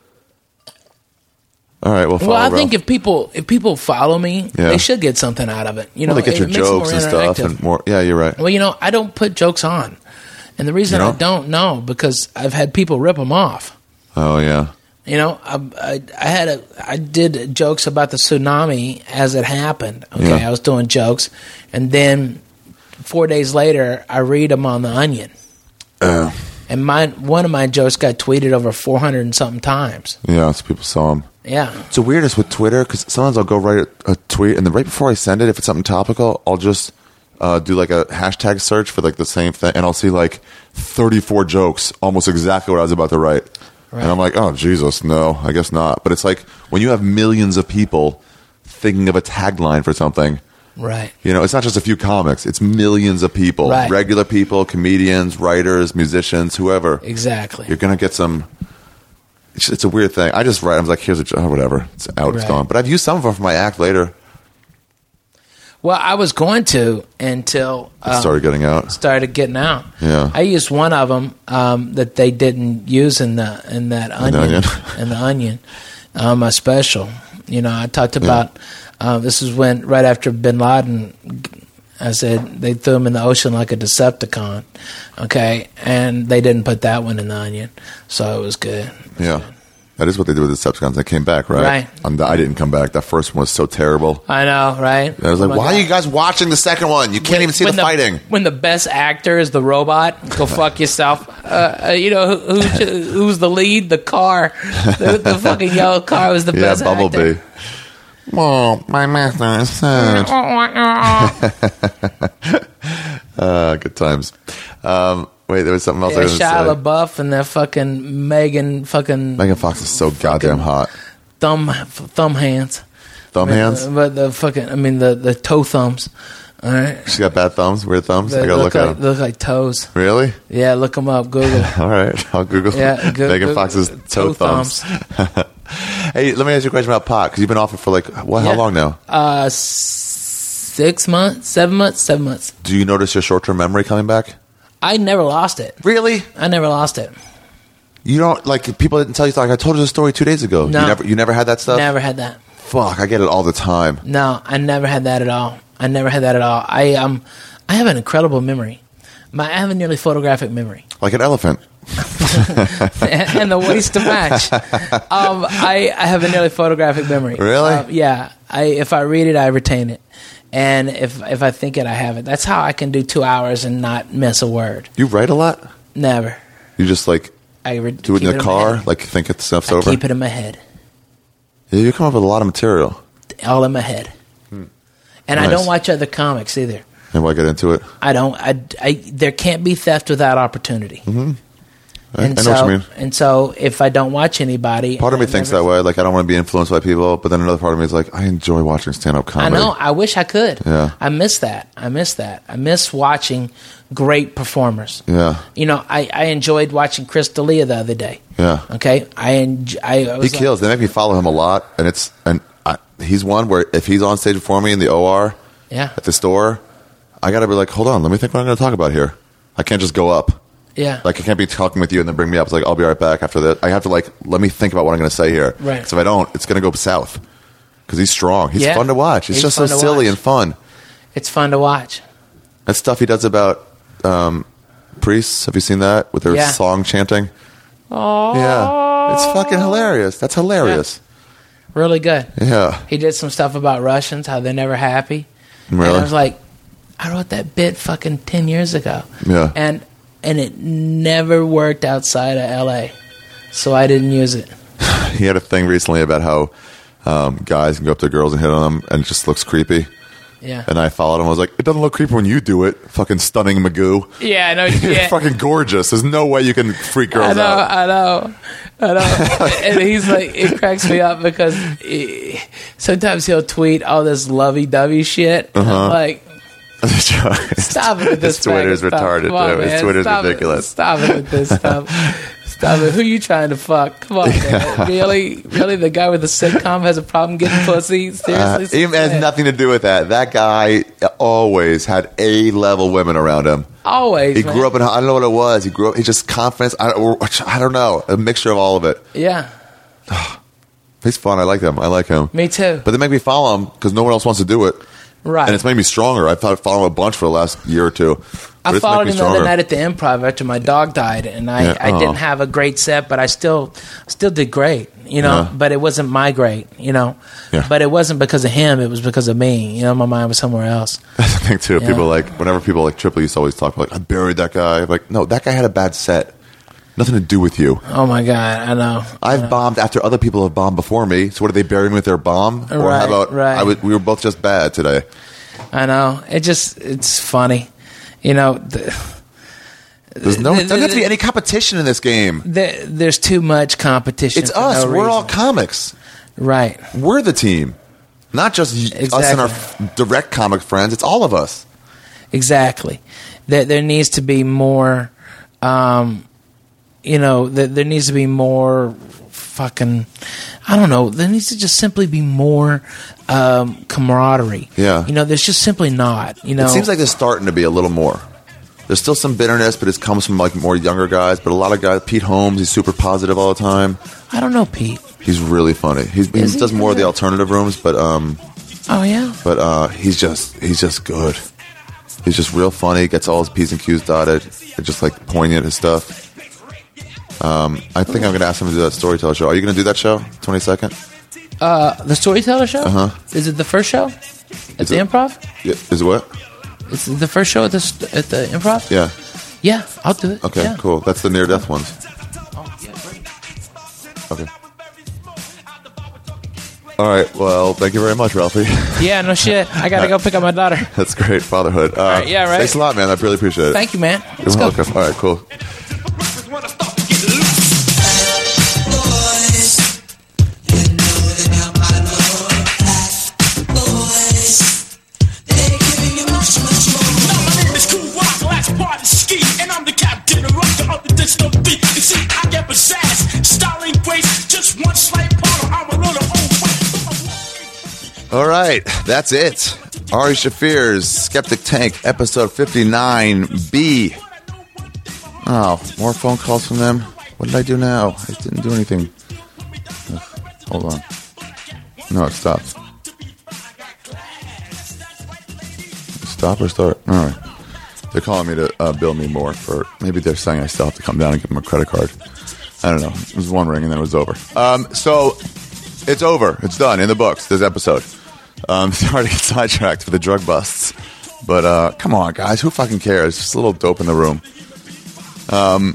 All right, well, follow Well, I Ralph. think if people if people follow me, Yeah. they should get something out of it. You know, well, they get it your makes it more jokes and stuff interactive. and more. Yeah, you're right. Well, you know, I don't put jokes on, and the reason You I don't? don't know because I've had people rip them off. Oh, yeah. You know, I, I, I had a I did jokes about the tsunami as it happened. Okay, Yeah. I was doing jokes, and then four days later, I read them on the Onion, Uh, and my one of my jokes got tweeted over four hundred and something times. yeah, so people saw him. Yeah, It's the weirdest with Twitter because sometimes I'll go write a, a tweet and then right before I send it, if it's something topical, I'll just uh, do like a hashtag search for like the same thing, and I'll see like thirty-four jokes, almost exactly what I was about to write. Right. And I'm like, oh Jesus, no, I guess not. But it's like when you have millions of people thinking of a tagline for something. right. You know, it's not just a few comics; it's millions of people, Right. regular people, comedians, writers, musicians, whoever. Exactly. You're gonna get some. It's, it's a weird thing. I just write. I'm like, here's a joke, whatever. It's out. It's Right. gone. But I've used some of them for my act later. Well, I was going to until It um, started getting out. started getting out. Yeah. I used one of them um, that they didn't use in the in that onion Onion. in the onion, um, my special. You know, I talked about uh, this is when right after Bin Laden. I said they threw him in the ocean like a Decepticon, okay, and they didn't put that one in the onion, so it was good. Yeah, that is what they did with the Decepticons. They came back, right? Right. And the, I didn't come back. That first one was so terrible. I know, right? I was Oh like, my why God. are you guys watching the second one? You can't When- even see when the, fighting. When the best actor is the robot, go fuck yourself. Uh, uh, you know who, who, who's the lead? The car, the, the fucking yellow car was the Yeah, best Bumblebee. actor. Well, my master is sad. uh, good times. Um, wait, there was something else Yeah, I was Shia going to say. LaBeouf and that fucking Megan fucking Megan Fox is so goddamn hot. thumb thumb hands. Thumb But- hands? but the fucking I mean the the toe thumbs. All right, She's got bad thumbs, weird thumbs. they I gotta look look at like, them. look like toes. Really? Yeah, look them up. Google. All right, I'll Google Yeah, go- Megan go- Fox's toe, toe thumbs. Hey, let me ask you a question about pot because you've been off it for like what? How Yeah. long now? Uh, s- six months, seven months, seven months. Do you notice your short-term memory coming back? I never lost it. Really? I never lost it. You don't like people didn't tell you like I told you the story two days ago. No. You never, you never had that stuff. Never had that. Fuck, I get it all the time. No, I never had that at all. I never had that at all. I um, I have an incredible memory. My I have a nearly photographic memory, Like an elephant. and the waist to match. Um, I I have a nearly photographic memory. Really? Um, yeah. I if I read it, I retain it, and if if I think it, I have it. That's how I can do two hours and not miss a word. You write a lot. Never. You just like I re- do it keep in the my car, head. like think it stuff's I over. keep it in my head. Yeah, you come up with a lot of material. All in my head. And I Nice. don't watch other comics either. And why get into it? I don't. I, I there can't be theft without opportunity. Mm-hmm. I, And I know so, what you mean. And so, if I don't watch anybody, Part of me I thinks never- that way. Like I don't want to be influenced by people, but then another part of me is like I enjoy watching stand-up I comedy. know. I wish I could. Yeah. I miss that. I miss that. I miss watching great performers. Yeah, You know, I, I enjoyed watching Chris D'Elia the other day. yeah. Okay, I enj- I, I He was like- kills. They make me follow him a lot, and it's and I, he's one where if he's on stage before me in the O R Yeah. at the store, I got to be like, hold on, let me think what I'm going to talk about here. I can't just go up. Yeah. Like I can't be talking with you and then bring me up. It's like I'll be right back after that. I have to like let me think about what I'm going to say here. Right. Because if I don't, it's going to go south. Because he's strong. He's Yeah. fun to watch. He's, He's just so fun to silly watch. and fun. It's fun to watch. That stuff he does about um, priests. Have you seen that with their Yeah. song chanting? Oh, Yeah, it's fucking hilarious. That's hilarious. really good. Yeah. He did some stuff about Russians, how they're never happy. Really? And I was like, I wrote that bit fucking ten years ago. Yeah. And and it never worked outside of L A, so I didn't use it. He had a thing recently about how um, guys can go up to girls and hit on them, and it just looks creepy. Yeah. And I followed him. I was like, it doesn't look creepy when you do it. Fucking stunning Magoo. Yeah, I know. You're Yeah. fucking gorgeous. There's no way you can freak I girls know, out. I know, I know. And he's like, it cracks me up because he, sometimes he'll tweet all this lovey-dovey shit. And I'm like, stop it with this. His Twitter's faggot stuff. retarded, Come on, too. His man. Twitter's Stop ridiculous. It. Stop it with this stuff. Stop it. Who you trying to fuck? Come on, man. Really? Really? The guy with the sitcom has a problem getting pussy? Seriously? Uh, it has nothing to do with that. That guy always had A-level women around him. Always, He man. grew up in, I don't know what it was. He grew up, he just confidence. I, or- I don't know. A mixture of all of it. Yeah, He's fun. I like him. I like him. me too. But they make me follow him because no one else wants to do it. Right. And it's made me stronger. I've followed him a bunch for the last year or two. But I it's followed made me him the other stronger. night at the Improv after my dog died, and I, Yeah. I Oh. didn't have a great set, but I still still did great, you know. Yeah. But it wasn't my great, you know. Yeah. But it wasn't because of him; it was because of me. You know, my mind was somewhere else. That's the thing too. Yeah. People like whenever people like Triple used to always talk like I buried that guy. I'm like, no, that guy had a bad set. Nothing to do with you. Oh my god, I know. I've bombed after other people have bombed before me. So what, did they bury me with their bomb? Or Right, how about right. I would, we were both just bad today? I know. It just it's funny, you know. The, There's no, the- there doesn't have to be the- any competition in this game. the, there's too much competition. It's for us. no We're all reason. comics. right. We're the team. Not just y- us and our Exactly. f- direct comic friends. It's all of us. Exactly. That there needs to be more, um, you know, that there needs to be more fucking, I don't know, there needs to just simply be more um, camaraderie. Yeah. You know, there's just simply not, you know. It seems like there's starting to be a little more. There's still some bitterness, but it comes from like more younger guys. But a lot of guys, Pete Holmes, he's super positive all the time. I don't know, Pete. He's really funny. He's, he Is he does more of the really? alternative rooms, but um, Oh, yeah? but uh, he's just he's just good. He's just real funny. Gets all his P's and Q's dotted. It's just like poignant and stuff. Um, I think I'm going to ask him to do that storyteller show. Are you going to do that show? twenty-second? Uh, the Storyteller Show? Uh-huh. Is it the first show? At Is the it- Improv? Yeah, is it what? Is it the first show at the, st- at the Improv? Yeah. Yeah, I'll do it. Okay, Yeah. cool. That's the near-death ones. Oh, yeah, great. Okay. All right. Well, thank you very much, Ralphie. Yeah, no shit. I got to go pick up my daughter. That's great. Fatherhood. Uh, right, yeah, right. Thanks a lot, man. I really appreciate it. Thank you, man. You're Let's go. welcome. All right, cool. When I start to get loose. Now my name is Cool Rock, last part is Ski, and I'm the captain of rocker of the disco beat. You see, I get pizzazz, styling grace, just one slight part. I'm a little old. All right, that's it. Ari Shafir's Skeptic Tank, episode fifty-nine B. Oh, more phone calls from them. What did I do now? I didn't do anything. Ugh, hold on. No, it stopped. Stop or start? All right. They're calling me to uh, bill me more for. Maybe they're saying I still have to come down and give them a credit card. I don't know. It was one ring and then it was over. Um, so it's over. It's done in the books. This episode. Um, sorry to get sidetracked for the drug busts, but uh, come on, guys. Who fucking cares? Just a little dope in the room. Um,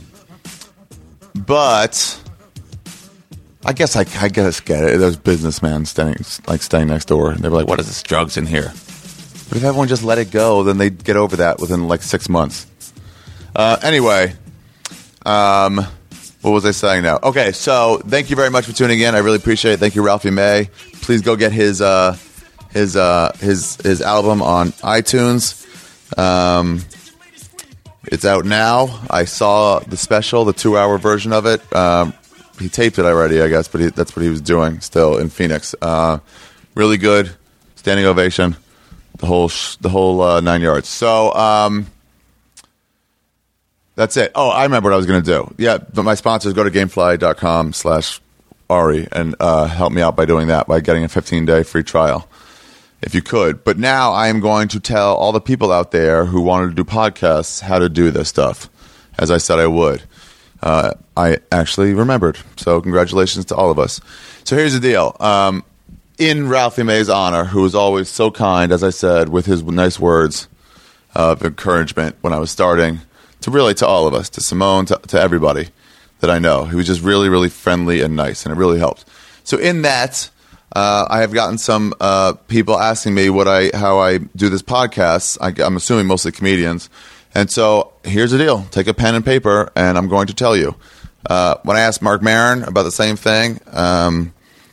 but I guess I, I guess get it. There's businessmen staying like staying next door, and they were like, "What is this? Drugs in here?" But if everyone just let it go, then they'd get over that within like six months. Uh, anyway, um, what was I saying now? Okay, so thank you very much for tuning in. I really appreciate it. Thank you, Ralphie May. Please go get his uh, his uh, his his album on iTunes. Um, it's out now. I saw the special, the two-hour version of it. Um, he taped it already, I guess, but he, that's what he was doing still in Phoenix. Uh, really good, standing ovation. The whole, sh- the whole uh, nine yards. So, um, That's it. Oh, I remember what I was going to do. Yeah, but my sponsors, go to gamefly.com slash Ari and uh, help me out by doing that, by getting a fifteen-day free trial, if you could. But now I am going to tell all the people out there who wanted to do podcasts how to do this stuff, as I said I would. Uh, I actually remembered. So congratulations to all of us. So here's the deal. Um, in Ralphie May's honor, who was always so kind, as I said, with his nice words of encouragement when I was starting, to really to all of us, to Simone, to, to everybody that I know. He was just really, really friendly and nice, and it really helped. So in that, uh, I have gotten some uh, people asking me what I how I do this podcast. I, I'm assuming mostly comedians. And so here's the deal. Take a pen and paper, and I'm going to tell you. Uh, when I asked Mark Maron about the same thing, um,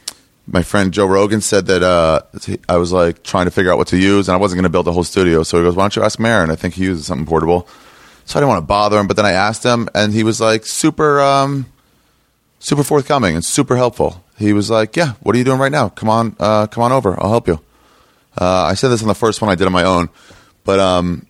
my friend Joe Rogan said that uh, I was like trying to figure out what to use, and I wasn't going to build a whole studio. So he goes, why don't you ask Maron? I think he uses something portable. So I didn't want to bother him, but then I asked him, and he was like super, um, super forthcoming and super helpful. He was like, "Yeah, what are you doing right now? Come on, uh, come on over. I'll help you." Uh, I said this on the first one I did on my own, but um,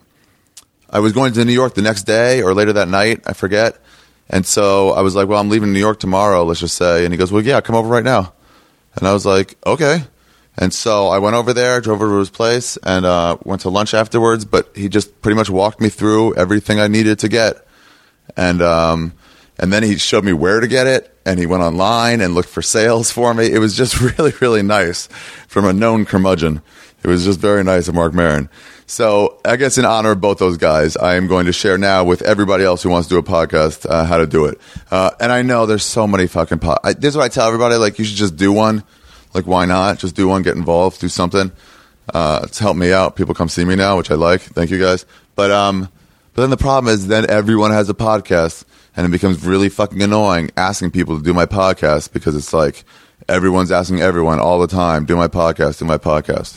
I was going to New York the next day or later that night, I forget. And so I was like, "Well, I'm leaving New York tomorrow, let's just say." And he goes, "Well, yeah, come over right now." And I was like, "Okay." And so I went over there, drove over to his place, and uh, went to lunch afterwards. But he just pretty much walked me through everything I needed to get. And um, and then he showed me where to get it. And he went online and looked for sales for me. It was just really, really nice from a known curmudgeon. It was just very nice of Mark Maron. So I guess in honor of both those guys, I am going to share now with everybody else who wants to do a podcast uh, how to do it. Uh, and I know there's so many fucking podcasts. This is what I tell everybody. Like, you should just do one. Like, why not? Just do one, get involved, do something. Uh, it's helped me out. People come see me now, which I like. Thank you, guys. But um, but then the problem is then everyone has a podcast, and it becomes really fucking annoying asking people to do my podcast because it's like everyone's asking everyone all the time, do my podcast, do my podcast.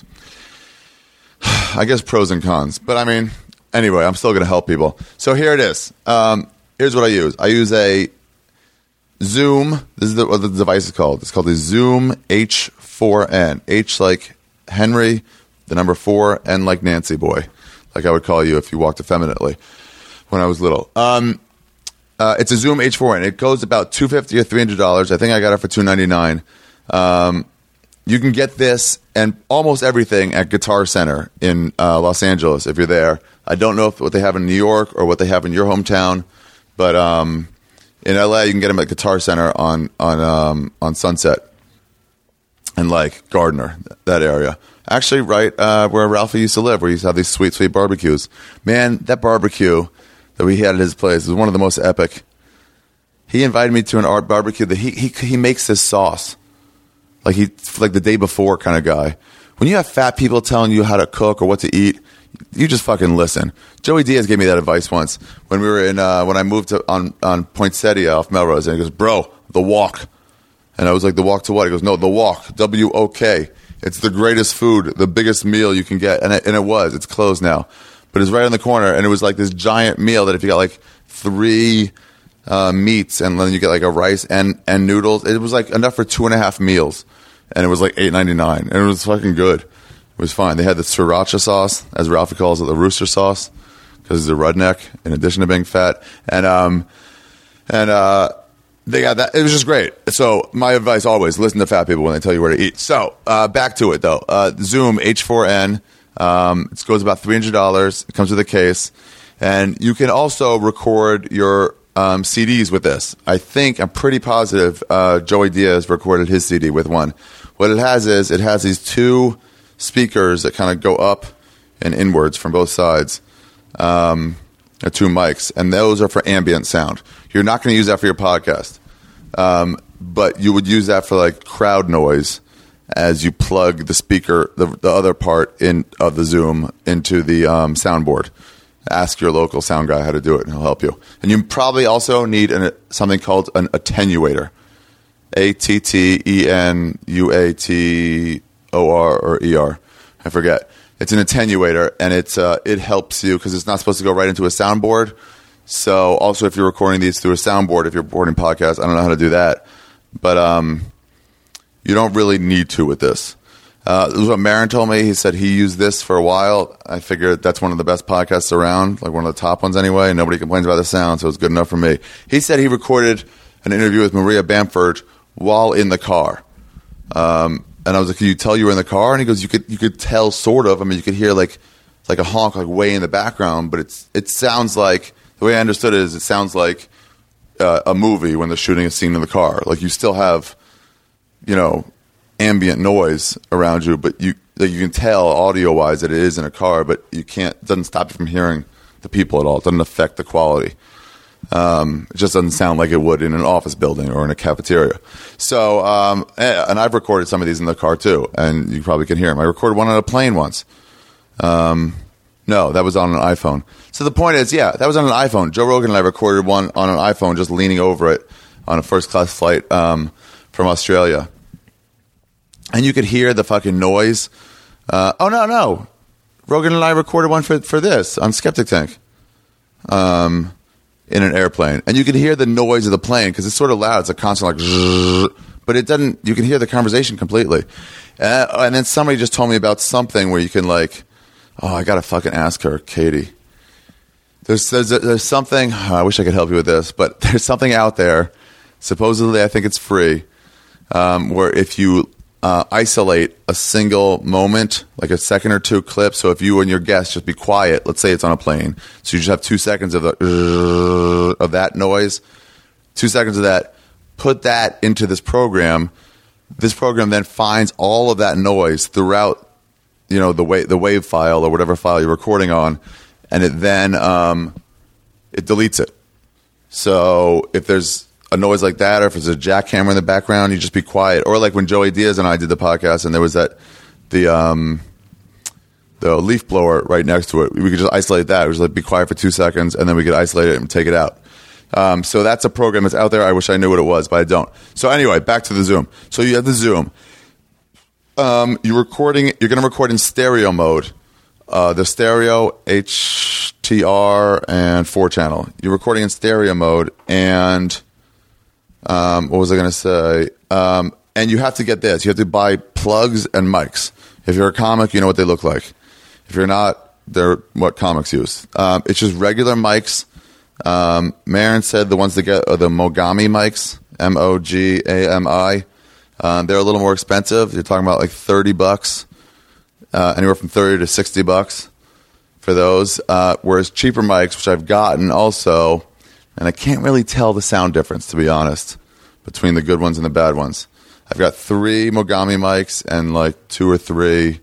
I guess pros and cons. But, I mean, anyway, I'm still going to help people. So here it is. Um, here's what I use. I use a Zoom. This is the, what the device is called. It's called the Zoom H four N. H like Henry, the number four, N like Nancy boy, like I would call you if you walked effeminately when I was little. Um, uh, it's a Zoom H four N. It goes about two hundred fifty dollars or three hundred dollars. I think I got it for two hundred ninety-nine dollars. Um, you can get this and almost everything at Guitar Center in uh, Los Angeles if you're there. I don't know if what they have in New York or what they have in your hometown, but um, in L A you can get them at Guitar Center on on um, on Sunset and like Gardner, that area. Actually, right uh, where Ralphie used to live, where he used to have these sweet, sweet barbecues. Man, that barbecue that we had at his place was one of the most epic. He invited me to an art barbecue that he he he makes this sauce. Like he, like the day before kind of guy. When you have fat people telling you how to cook or what to eat, you just fucking listen. Joey Diaz gave me that advice once when we were in, uh, when I moved to, on, on Poinsettia off Melrose. And he goes, "Bro, the walk." And I was like, "The walk to what?" He goes, "No, the walk. W O K. It's the greatest food, the biggest meal you can get." And it, and it was. It's closed now. But it's right on the corner. And it was like this giant meal that if you got like three uh, meats and then you get like a rice and, and noodles, it was like enough for two and a half meals. And it was like eight ninety-nine, and it was fucking good. It was fine. They had the sriracha sauce, as Ralphie calls it, the rooster sauce, because he's a redneck, in addition to being fat. And um, and uh, they got that. It was just great. So my advice always, listen to fat people when they tell you where to eat. So uh, back to it, though. Uh, Zoom H four N. Um, it goes about three hundred dollars. It comes with a case. And you can also record your um, C Ds with this. I think, I'm pretty positive uh, Joey Diaz recorded his C D with one. What it has is it has these two speakers that kind of go up and inwards from both sides, um, two mics, and those are for ambient sound. You're not going to use that for your podcast, um, but you would use that for like crowd noise as you plug the speaker, the, the other part in of the Zoom into the um, soundboard. Ask your local sound guy how to do it, and he'll help you. And you probably also need an, something called an attenuator. A T T E N U A T O R or E R. I forget. It's an attenuator, and it's, uh, it helps you because it's not supposed to go right into a soundboard. So also if you're recording these through a soundboard, if you're recording podcasts, I don't know how to do that. But um, you don't really need to with this. Uh, this is what Marin told me. He said he used this for a while. I figured that's one of the best podcasts around, like one of the top ones anyway. Nobody complains about the sound, so it's good enough for me. He said he recorded an interview with Maria Bamford while in the car. Um, and I was like, "Can you tell you were in the car?" And he goes, "You could, you could tell sort of. I mean, you could hear like, like a honk, like way in the background, but it's, it sounds like the way I understood it is, it sounds like uh, a movie when they're shooting a scene in the car. Like you still have, you know." ambient noise around you, but you like you can tell audio wise that it is in a car, but you can't. It doesn't stop you from hearing the people at all. It doesn't affect the quality. Um, it just doesn't sound like it would in an office building or in a cafeteria. So, um, and I've recorded some of these in the car too, and you probably can hear them. I recorded one on a plane once. Um, no, that was on an iPhone. So the point is, yeah, that was on an iPhone. Joe Rogan and I recorded one on an iPhone, just leaning over it on a first class flight um, from Australia. And you could hear the fucking noise. Uh, oh, no, no. Rogan and I recorded one for, for this on Skeptic Tank um, in an airplane. And you could hear the noise of the plane because it's sort of loud. It's a constant like, zzz, but it doesn't, you can hear the conversation completely. Uh, and then somebody just told me about something where you can like, oh, I got to fucking ask her, Katie. There's, there's, there's something, oh, I wish I could help you with this, but there's something out there, supposedly I think it's free, um, where if you Uh, isolate a single moment, like a second or two clip. So if you and your guest just be quiet, let's say it's on a plane, so you just have two seconds of the uh, of that noise, two seconds of that. Put that into this program. This program then finds all of that noise throughout, you know, the wa- the wave file or whatever file you're recording on, and it then um, it deletes it. So if there's a noise like that, or if there's a jackhammer in the background, you just be quiet. Or like when Joey Diaz and I did the podcast, and there was that the um, the leaf blower right next to it. We could just isolate that. It was like be quiet for two seconds, and then we could isolate it and take it out. Um, so that's a program that's out there. I wish I knew what it was, but I don't. So anyway, back to the Zoom. So you have the Zoom. Um, you're recording. You're going to record in stereo mode. Uh, the stereo H T R and four channel. You're recording in stereo mode, and Um, what was I going to say? Um, and you have to get this. You have to buy plugs and mics. If you're a comic, you know what they look like. If you're not, they're what comics use. Um, it's just regular mics. Um, Marin said the ones that get are the Mogami mics, M O G A M I. Um, they're a little more expensive. You're talking about like thirty bucks, uh, anywhere from thirty to sixty bucks for those. Uh, whereas cheaper mics, which I've gotten also, and I can't really tell the sound difference, to be honest, between the good ones and the bad ones. I've got three Mogami mics and like two or three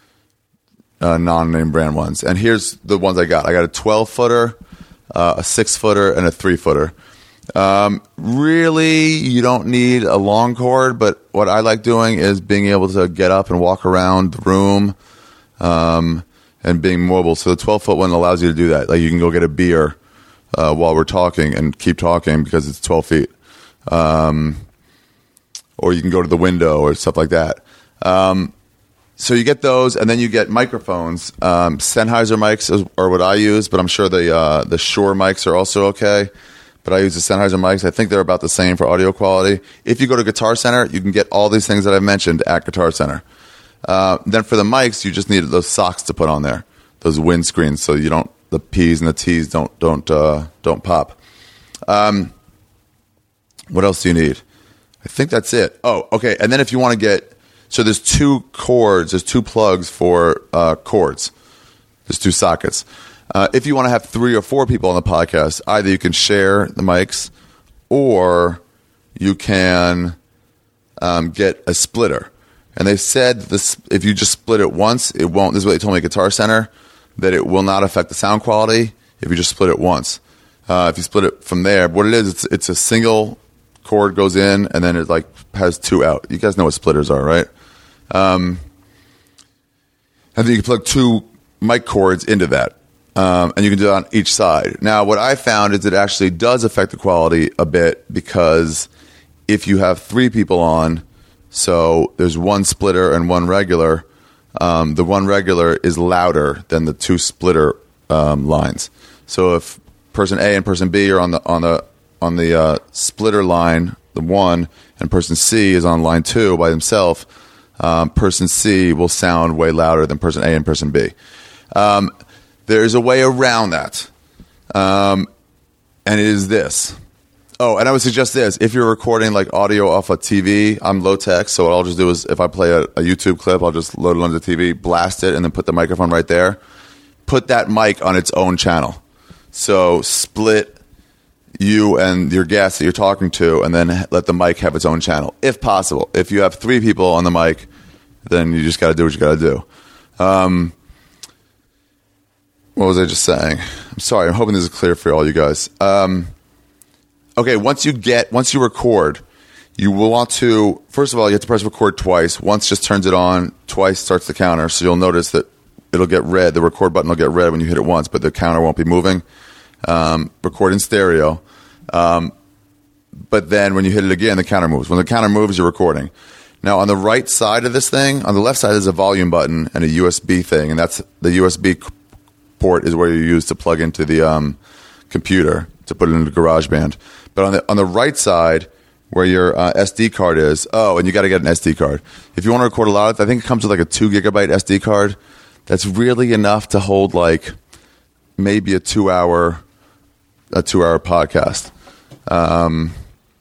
uh, non-name brand ones. And here's the ones I got. I got a twelve-footer, uh, a six-footer, and a three-footer. Um, really, you don't need a long cord, but what I like doing is being able to get up and walk around the room um, and being mobile. So the twelve-foot one allows you to do that. Like you can go get a beer Uh, while we're talking and keep talking because it's twelve feet. Um, or you can go to the window or stuff like that. Um, so you get those, and then you get microphones. Um, Sennheiser mics is, are what I use, but I'm sure the uh, the Shure mics are also okay. But I use the Sennheiser mics. I think they're about the same for audio quality. If you go to Guitar Center, you can get all these things that I've mentioned at Guitar Center. Uh, then for the mics, you just need those socks to put on there, those windscreens, so you don't the P's and the T's don't don't uh, don't pop. Um, what else do you need? I think that's it. Oh, okay. And then if you want to get, so there's two cords, there's two plugs for uh, cords. There's two sockets. Uh, if you want to have three or four people on the podcast, either you can share the mics, or you can um, get a splitter. And they said this: if you just split it once, it won't. This is what they told me at Guitar Center, that it will not affect the sound quality if you just split it once. Uh, if you split it from there, what it is, it's, it's a single cord goes in, and then it like has two out. You guys know what splitters are, right? Um, and then you can plug two mic cords into that, um, and you can do it on each side. Now, what I found is it actually does affect the quality a bit, because if you have three people on, so there's one splitter and one regular, um, the one regular is louder than the two splitter um, lines. So if person A and person B are on the on the on the uh, splitter line, the one, and person C is on line two by himself, um, person C will sound way louder than person A and person B. Um, there's a way around that. Um, and it is this. Oh, and I would suggest this. If you're recording like audio off a T V, I'm low tech, so what I'll just do is if I play a, a YouTube clip, I'll just load it onto the T V, blast it, and then put the microphone right there. Put that mic on its own channel. So split you and your guest that you're talking to, and then let the mic have its own channel, if possible. If you have three people on the mic, then you just got to do what you got to do. Um, what was I just saying? I'm sorry. I'm hoping this is clear for all you guys. Um, okay, once you get, once you record, you will want to, first of all, you have to press record twice. Once just turns it on, twice starts the counter. So you'll notice that it'll get red. The record button will get red when you hit it once, but the counter won't be moving. Um, record in stereo. Um, but then when you hit it again, the counter moves. When the counter moves, you're recording. Now, on the right side of this thing, on the left side is a volume button and a U S B thing, and that's the U S B port is where you use to plug into the um, computer to put it into GarageBand. But on the on the right side, where your uh, S D card is, oh, and you got to get an S D card. If you want to record a lot, I think it comes with like a two gigabyte S D card. That's really enough to hold like maybe a two hour. a two-hour podcast. Um,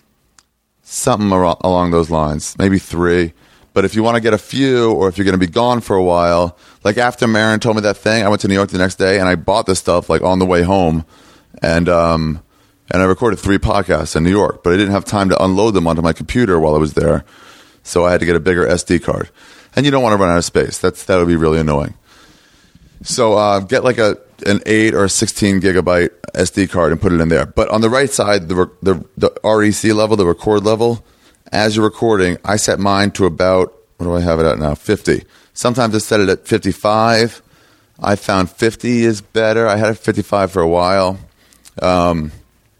something ar- along those lines. Maybe three. But if you want to get a few, or if you're going to be gone for a while, like after Marin told me that thing, I went to New York the next day, and I bought this stuff like on the way home, and um, and I recorded three podcasts in New York, but I didn't have time to unload them onto my computer while I was there, so I had to get a bigger S D card. And you don't want to run out of space. That's That would be really annoying. So uh, get like a an eight or a sixteen gigabyte S D card and put it in there. But on the right side, the the the R E C level, the record level, as you're recording, I set mine to about, what do I have it at now? fifty. Sometimes I set it at fifty-five. I found fifty is better. I had it fifty-five for a while. Um,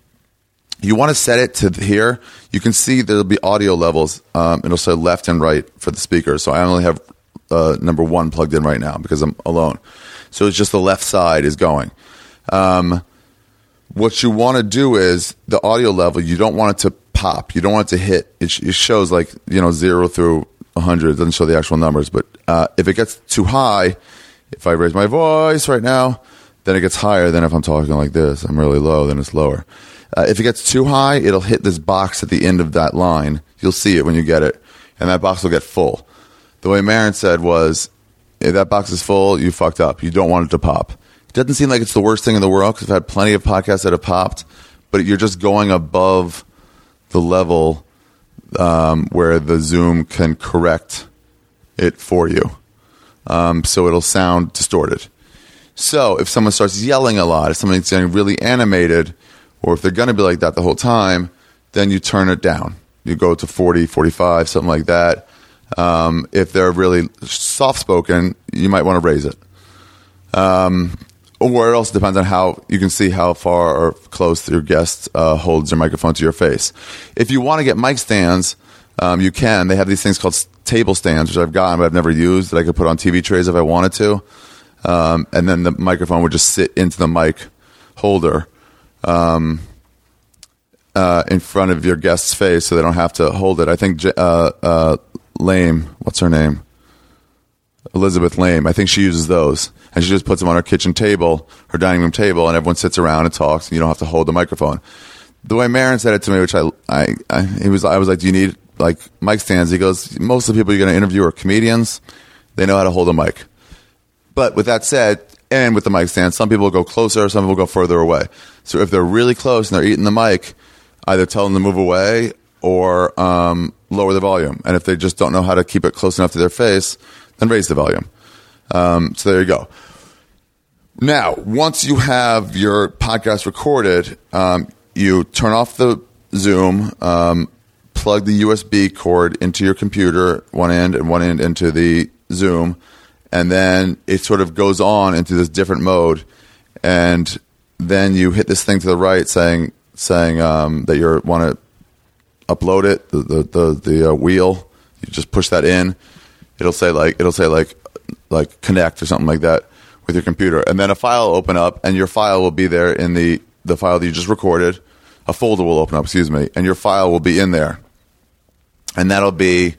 you want to set it to here. You can see there'll be audio levels. Um, it'll say left and right for the speaker. So I only have uh, number one plugged in right now because I'm alone. So it's just the left side is going. Um, what you want to do is the audio level, you don't want it to pop. You don't want it to hit. It, sh- it shows like, you know, zero through one hundred. It doesn't show the actual numbers. But uh, if it gets too high, if I raise my voice right now, then it gets higher than if I'm talking like this. I'm really low, then it's lower. Uh, if it gets too high, it'll hit this box at the end of that line. You'll see it when you get it. And that box will get full. The way Marin said was, if that box is full, you fucked up. You don't want it to pop. It doesn't seem like it's the worst thing in the world because I've had plenty of podcasts that have popped, but you're just going above the level um, where the Zoom can correct it for you. Um, so it'll sound distorted. So if someone starts yelling a lot, if somebody's getting really animated, or if they're going to be like that the whole time, then you turn it down. You go to forty, forty-five, something like that. Um, if they're really soft-spoken, you might want to raise it. Um, or it also depends on how you can see how far or close your guest uh, holds your microphone to your face. If you want to get mic stands, um, you can. They have these things called table stands, which I've gotten but I've never used, that I could put on T V trays if I wanted to. Um, and then the microphone would just sit into the mic holder um, uh, in front of your guest's face so they don't have to hold it. I think uh, uh, Lame, what's her name? Elizabeth Lame. I think she uses those. And she just puts them on her kitchen table, her dining room table, and everyone sits around and talks, and you don't have to hold the microphone. The way Marin said it to me, which I, I, I, he was, I was like, do you need like mic stands? He goes, most of the people you're going to interview are comedians. They know how to hold a mic. But with that said, and with the mic stand, some people go closer, some people go further away. So if they're really close and they're eating the mic, either tell them to move away or um, lower the volume. And if they just don't know how to keep it close enough to their face, then raise the volume. Um, so there you go. Now, once you have your podcast recorded, um, you turn off the Zoom, um, plug the U S B cord into your computer, one end, and one end into the Zoom, and then it sort of goes on into this different mode, and then you hit this thing to the right saying saying um, that you want to upload it, the the the, the uh, wheel. You just push that in. It'll say like it'll say like like connect or something like that with your computer, and then a file will open up, and your file will be there in the the file that you just recorded. A folder will open up, excuse me, and your file will be in there, and that'll be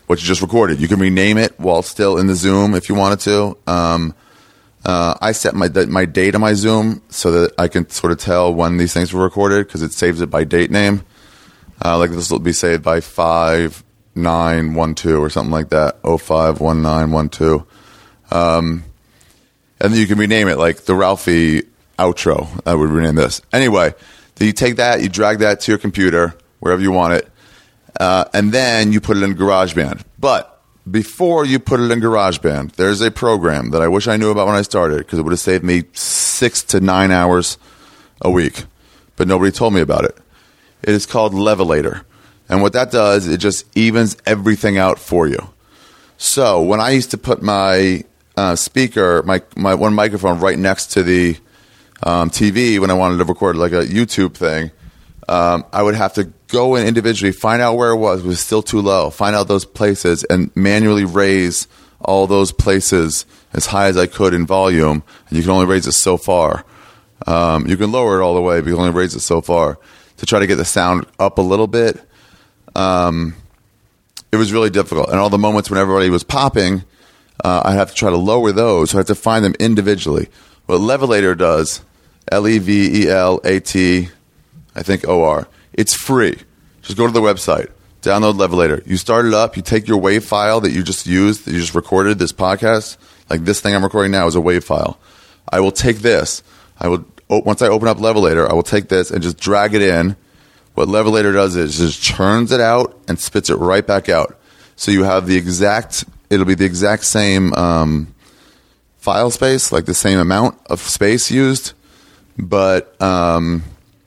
what you just recorded. You can rename it while still in the Zoom if you wanted to. Um, uh, I set my my date on my Zoom so that I can sort of tell when these things were recorded because it saves it by date name. Uh, like this will be saved by five nine one two or something like that. oh five one nine one two. Um, and then you can rename it like the Ralphie outro. I would rename this. Anyway, then you take that, you drag that to your computer, wherever you want it, uh, and then you put it in GarageBand. But before you put it in GarageBand, there's a program that I wish I knew about when I started because it would have saved me six to nine hours a week. But nobody told me about it. It is called Levelator. And what that does, it just evens everything out for you. So when I used to put my uh, speaker, my, my one microphone right next to the um, T V when I wanted to record like a YouTube thing, um, I would have to go in individually, find out where it was, it was still too low, find out those places, and manually raise all those places as high as I could in volume. And you can only raise it so far. Um, you can lower it all the way, but you can only raise it so far to try to get the sound up a little bit. Um, it was really difficult. And all the moments when everybody was popping, uh, I'd have to try to lower those. So I had to find them individually. What Levelator does, L E V E L A T, I think O R, it's free. Just go to the website, download Levelator. You start it up, you take your WAV file that you just used, that you just recorded this podcast, like this thing I'm recording now is a WAV file. I will take this. I will, once I open up Levelator, I will take this and just drag it in. What Levelator does is just churns it out and spits it right back out. So you have the exact, it'll be the exact same um, file space, like the same amount of space used, but um,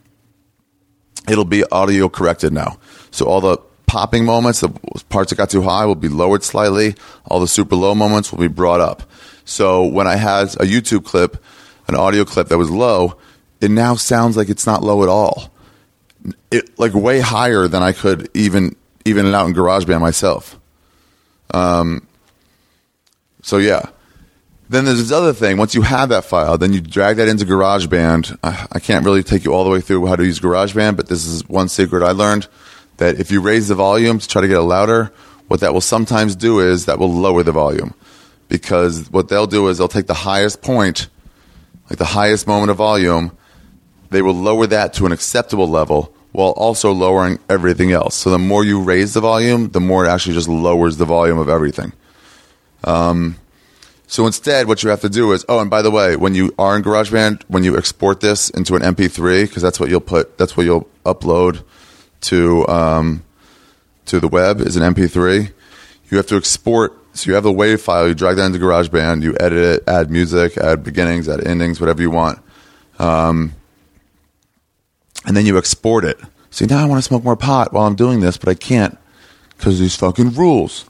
it'll be audio corrected now. So all the popping moments, the parts that got too high will be lowered slightly. All the super low moments will be brought up. So when I had a YouTube clip, an audio clip that was low, it now sounds like it's not low at all. It like way higher than I could even even it out in GarageBand myself. Um. So yeah. Then there's this other thing. Once you have that file, then you drag that into GarageBand. I, I can't really take you all the way through how to use GarageBand, but this is one secret I learned, that if you raise the volume to try to get it louder, what that will sometimes do is that will lower the volume. Because what they'll do is they'll take the highest point, like the highest moment of volume, they will lower that to an acceptable level while also lowering everything else. So the more you raise the volume, the more it actually just lowers the volume of everything. Um, so instead, what you have to do is, oh, and by the way, when you are in GarageBand, when you export this into an M P three, because that's what you'll put, that's what you'll upload to um, to the web is an M P three. You have to export. So you have the WAV file, you drag that into GarageBand, you edit it, add music, add beginnings, add endings, whatever you want. Um, and then you export it. See, now I want to smoke more pot while I'm doing this, but I can't because of these fucking rules.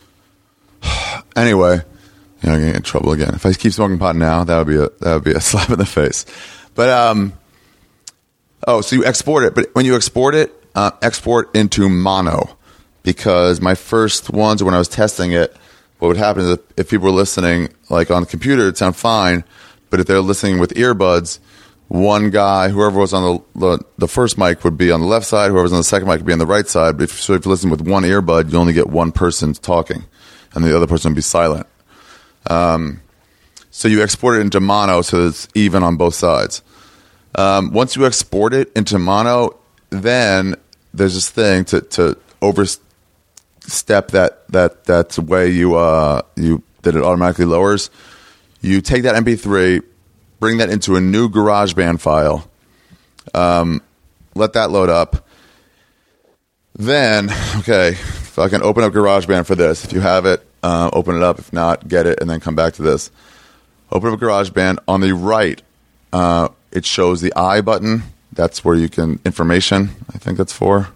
Anyway, you know, I'm going to get in trouble again. If I keep smoking pot now, that would be a that would be a slap in the face. But um, oh, so you export it, but when you export it, uh, export into mono, because my first ones when I was testing it, what would happen is if, if people were listening like on the computer, it'd sound fine, but if they're listening with earbuds, one guy, whoever was on the, the the first mic would be on the left side, whoever was on the second mic would be on the right side. But if, so if you listen with one earbud, you only get one person talking, and the other person would be silent. Um, so you export it into mono so it's even on both sides. Um, once you export it into mono, then there's this thing to, to overstep that that that way you uh you that it automatically lowers. You take that M P three, bring that into a new GarageBand file, um, let that load up. Then, okay, if I can open up GarageBand for this. If you have it, uh, open it up. If not, get it and then come back to this. Open up GarageBand. On the right, uh, it shows the I button. That's where you can, information, I think that's for.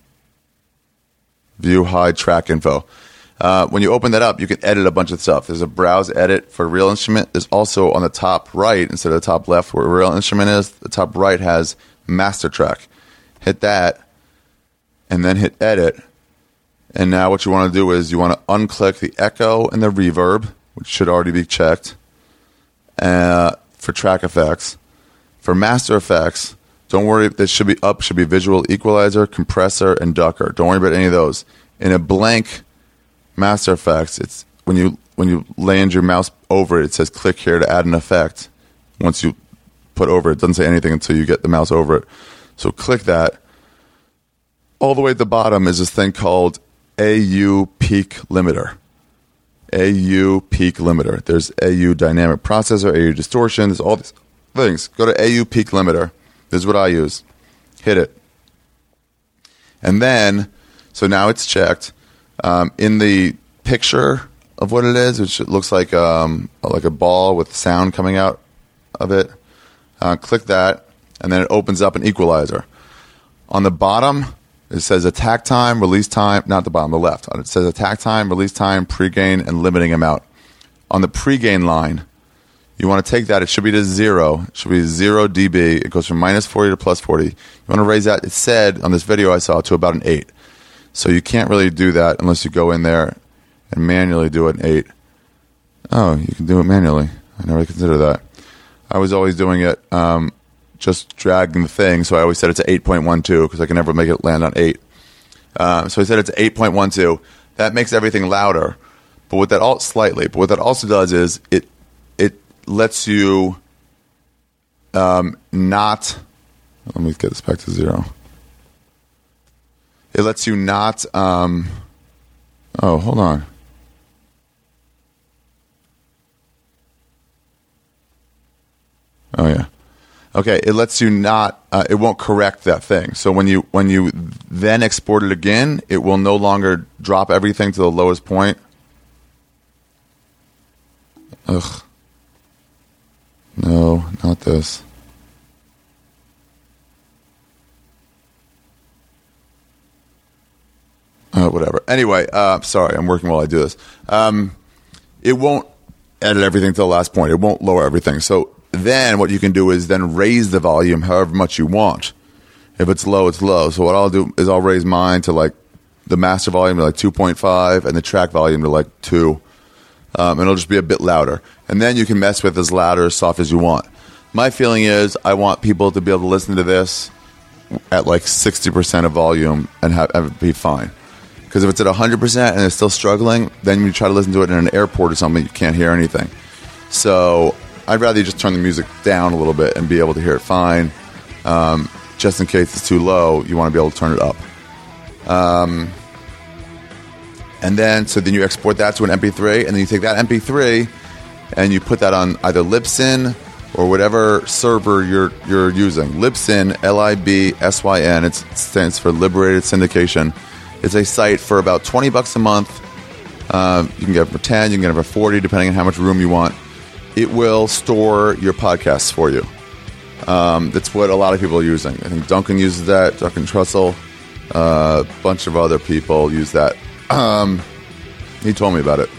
View, hide, track info. Uh, when you open that up, you can edit a bunch of stuff. There's a browse edit for Real Instrument. There's also on the top right, instead of the top left where Real Instrument is, the top right has Master Track. Hit that, and then hit edit. And now what you want to do is you want to unclick the echo and the reverb, which should already be checked, uh, for track effects. For master effects, don't worry, this should be up, should be visual equalizer, compressor, and ducker. Don't worry about any of those. In a blank Master Effects, it's when you when you land your mouse over it, it says click here to add an effect. Once you put over it, it doesn't say anything until you get the mouse over it. So click that. All the way at the bottom is this thing called A U Peak Limiter. A U Peak Limiter. There's A U Dynamic Processor, A U Distortion, there's all these things. Go to A U Peak Limiter. This is what I use. Hit it. And then, so now it's checked. Um, in the picture of what it is, which looks like um, like a ball with sound coming out of it, uh, click that, and then it opens up an equalizer. On the bottom, it says attack time, release time, not the bottom, the left. It says attack time, release time, pregain, and limiting amount. On the pregain line, you want to take that, it should be to zero. It should be zero dB. It goes from minus forty to plus forty. You want to raise that, it said on this video I saw, to about an eight. So you can't really do that unless you go in there and manually do it an eight. Oh, you can do it manually. I never considered that. I was always doing it um, just dragging the thing, so I always said it's eight point one two because I can never make it land on eight. Um, so I said it's eight point one two. That makes everything louder, but what that all slightly. But what that also does is it it lets you um, not. Let me get this back to zero. It lets you not. Um, oh, hold on. Oh yeah. Okay, it lets you not. Uh, it won't correct that thing. So when you when you then export it again, it will no longer drop everything to the lowest point. Ugh. No, not this. Uh, whatever. Anyway, uh, sorry, I'm working while I do this. Um, it won't edit everything to the last point. It won't lower everything. So then what you can do is then raise the volume however much you want. If it's low, it's low. So what I'll do is I'll raise mine to like the master volume to like two point five and the track volume to like two. Um, and it'll just be a bit louder. And then you can mess with as loud or as soft as you want. My feeling is I want people to be able to listen to this at like sixty percent of volume and have, have it be fine. Because if it's at one hundred percent and it's still struggling, then you try to listen to it in an airport or something, you can't hear anything. So I'd rather you just turn the music down a little bit and be able to hear it fine. Um, just in case it's too low, you want to be able to turn it up. Um, and then, so then you export that to an M P three, and then you take that M P three and you put that on either Libsyn or whatever server you're you're using. Libsyn, L I B S Y N, it stands for Liberated Syndication. It's a site for about twenty bucks a month. Uh, you can get it for ten, you can get it for forty, depending on how much room you want. It will store your podcasts for you. Um, that's what a lot of people are using. I think Duncan uses that, Duncan Trussell, a uh, bunch of other people use that. Um, he told me about it.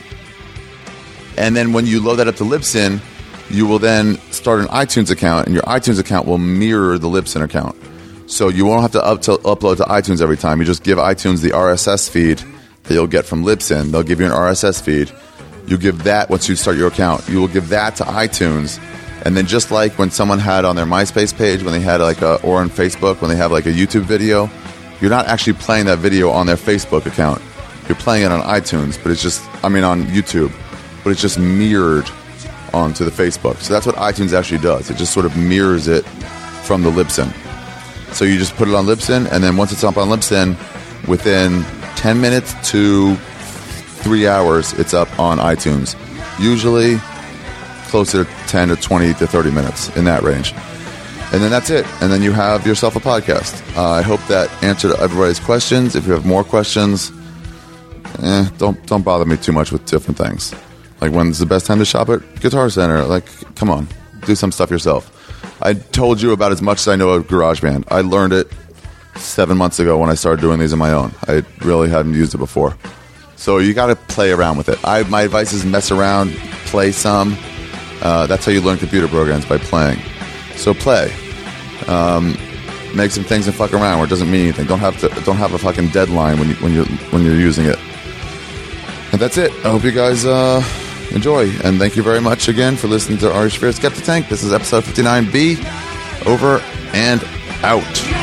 And then when you load that up to Libsyn, you will then start an iTunes account, and your iTunes account will mirror the Libsyn account. So you won't have to, up to upload to iTunes every time. You just give iTunes the R S S feed that you'll get from Libsyn. They'll give you an R S S feed. You give that once you start your account. You will give that to iTunes. And then just like when someone had on their MySpace page, when they had like a, or on Facebook, when they have like a YouTube video, you're not actually playing that video on their Facebook account. You're playing it on iTunes, but it's just, I mean on YouTube, but it's just mirrored onto the Facebook. So that's what iTunes actually does. It just sort of mirrors it from the Libsyn. So you just put it on Libsyn, and then once it's up on Libsyn, within ten minutes to three hours, it's up on iTunes. Usually closer to ten to twenty to thirty minutes, in that range. And then that's it. And then you have yourself a podcast. Uh, I hope that answered everybody's questions. If you have more questions, eh, don't don't bother me too much with different things. Like, when's the best time to shop at Guitar Center? Like, come on, do some stuff yourself. I told you about as much as I know of GarageBand. I learned it seven months ago when I started doing these on my own. I really hadn't used it before. So you got to play around with it. I, my advice is mess around, play some. Uh, that's how you learn computer programs, by playing. So play. Um, make some things and fuck around where it doesn't mean anything. Don't have to. Don't have a fucking deadline when you when you're when you're using it. And that's it. I hope you guys uh, enjoy. And thank you very much again for listening to Ari Shaffir's Skeptic Tank. This is episode fifty-nine B. Over and out.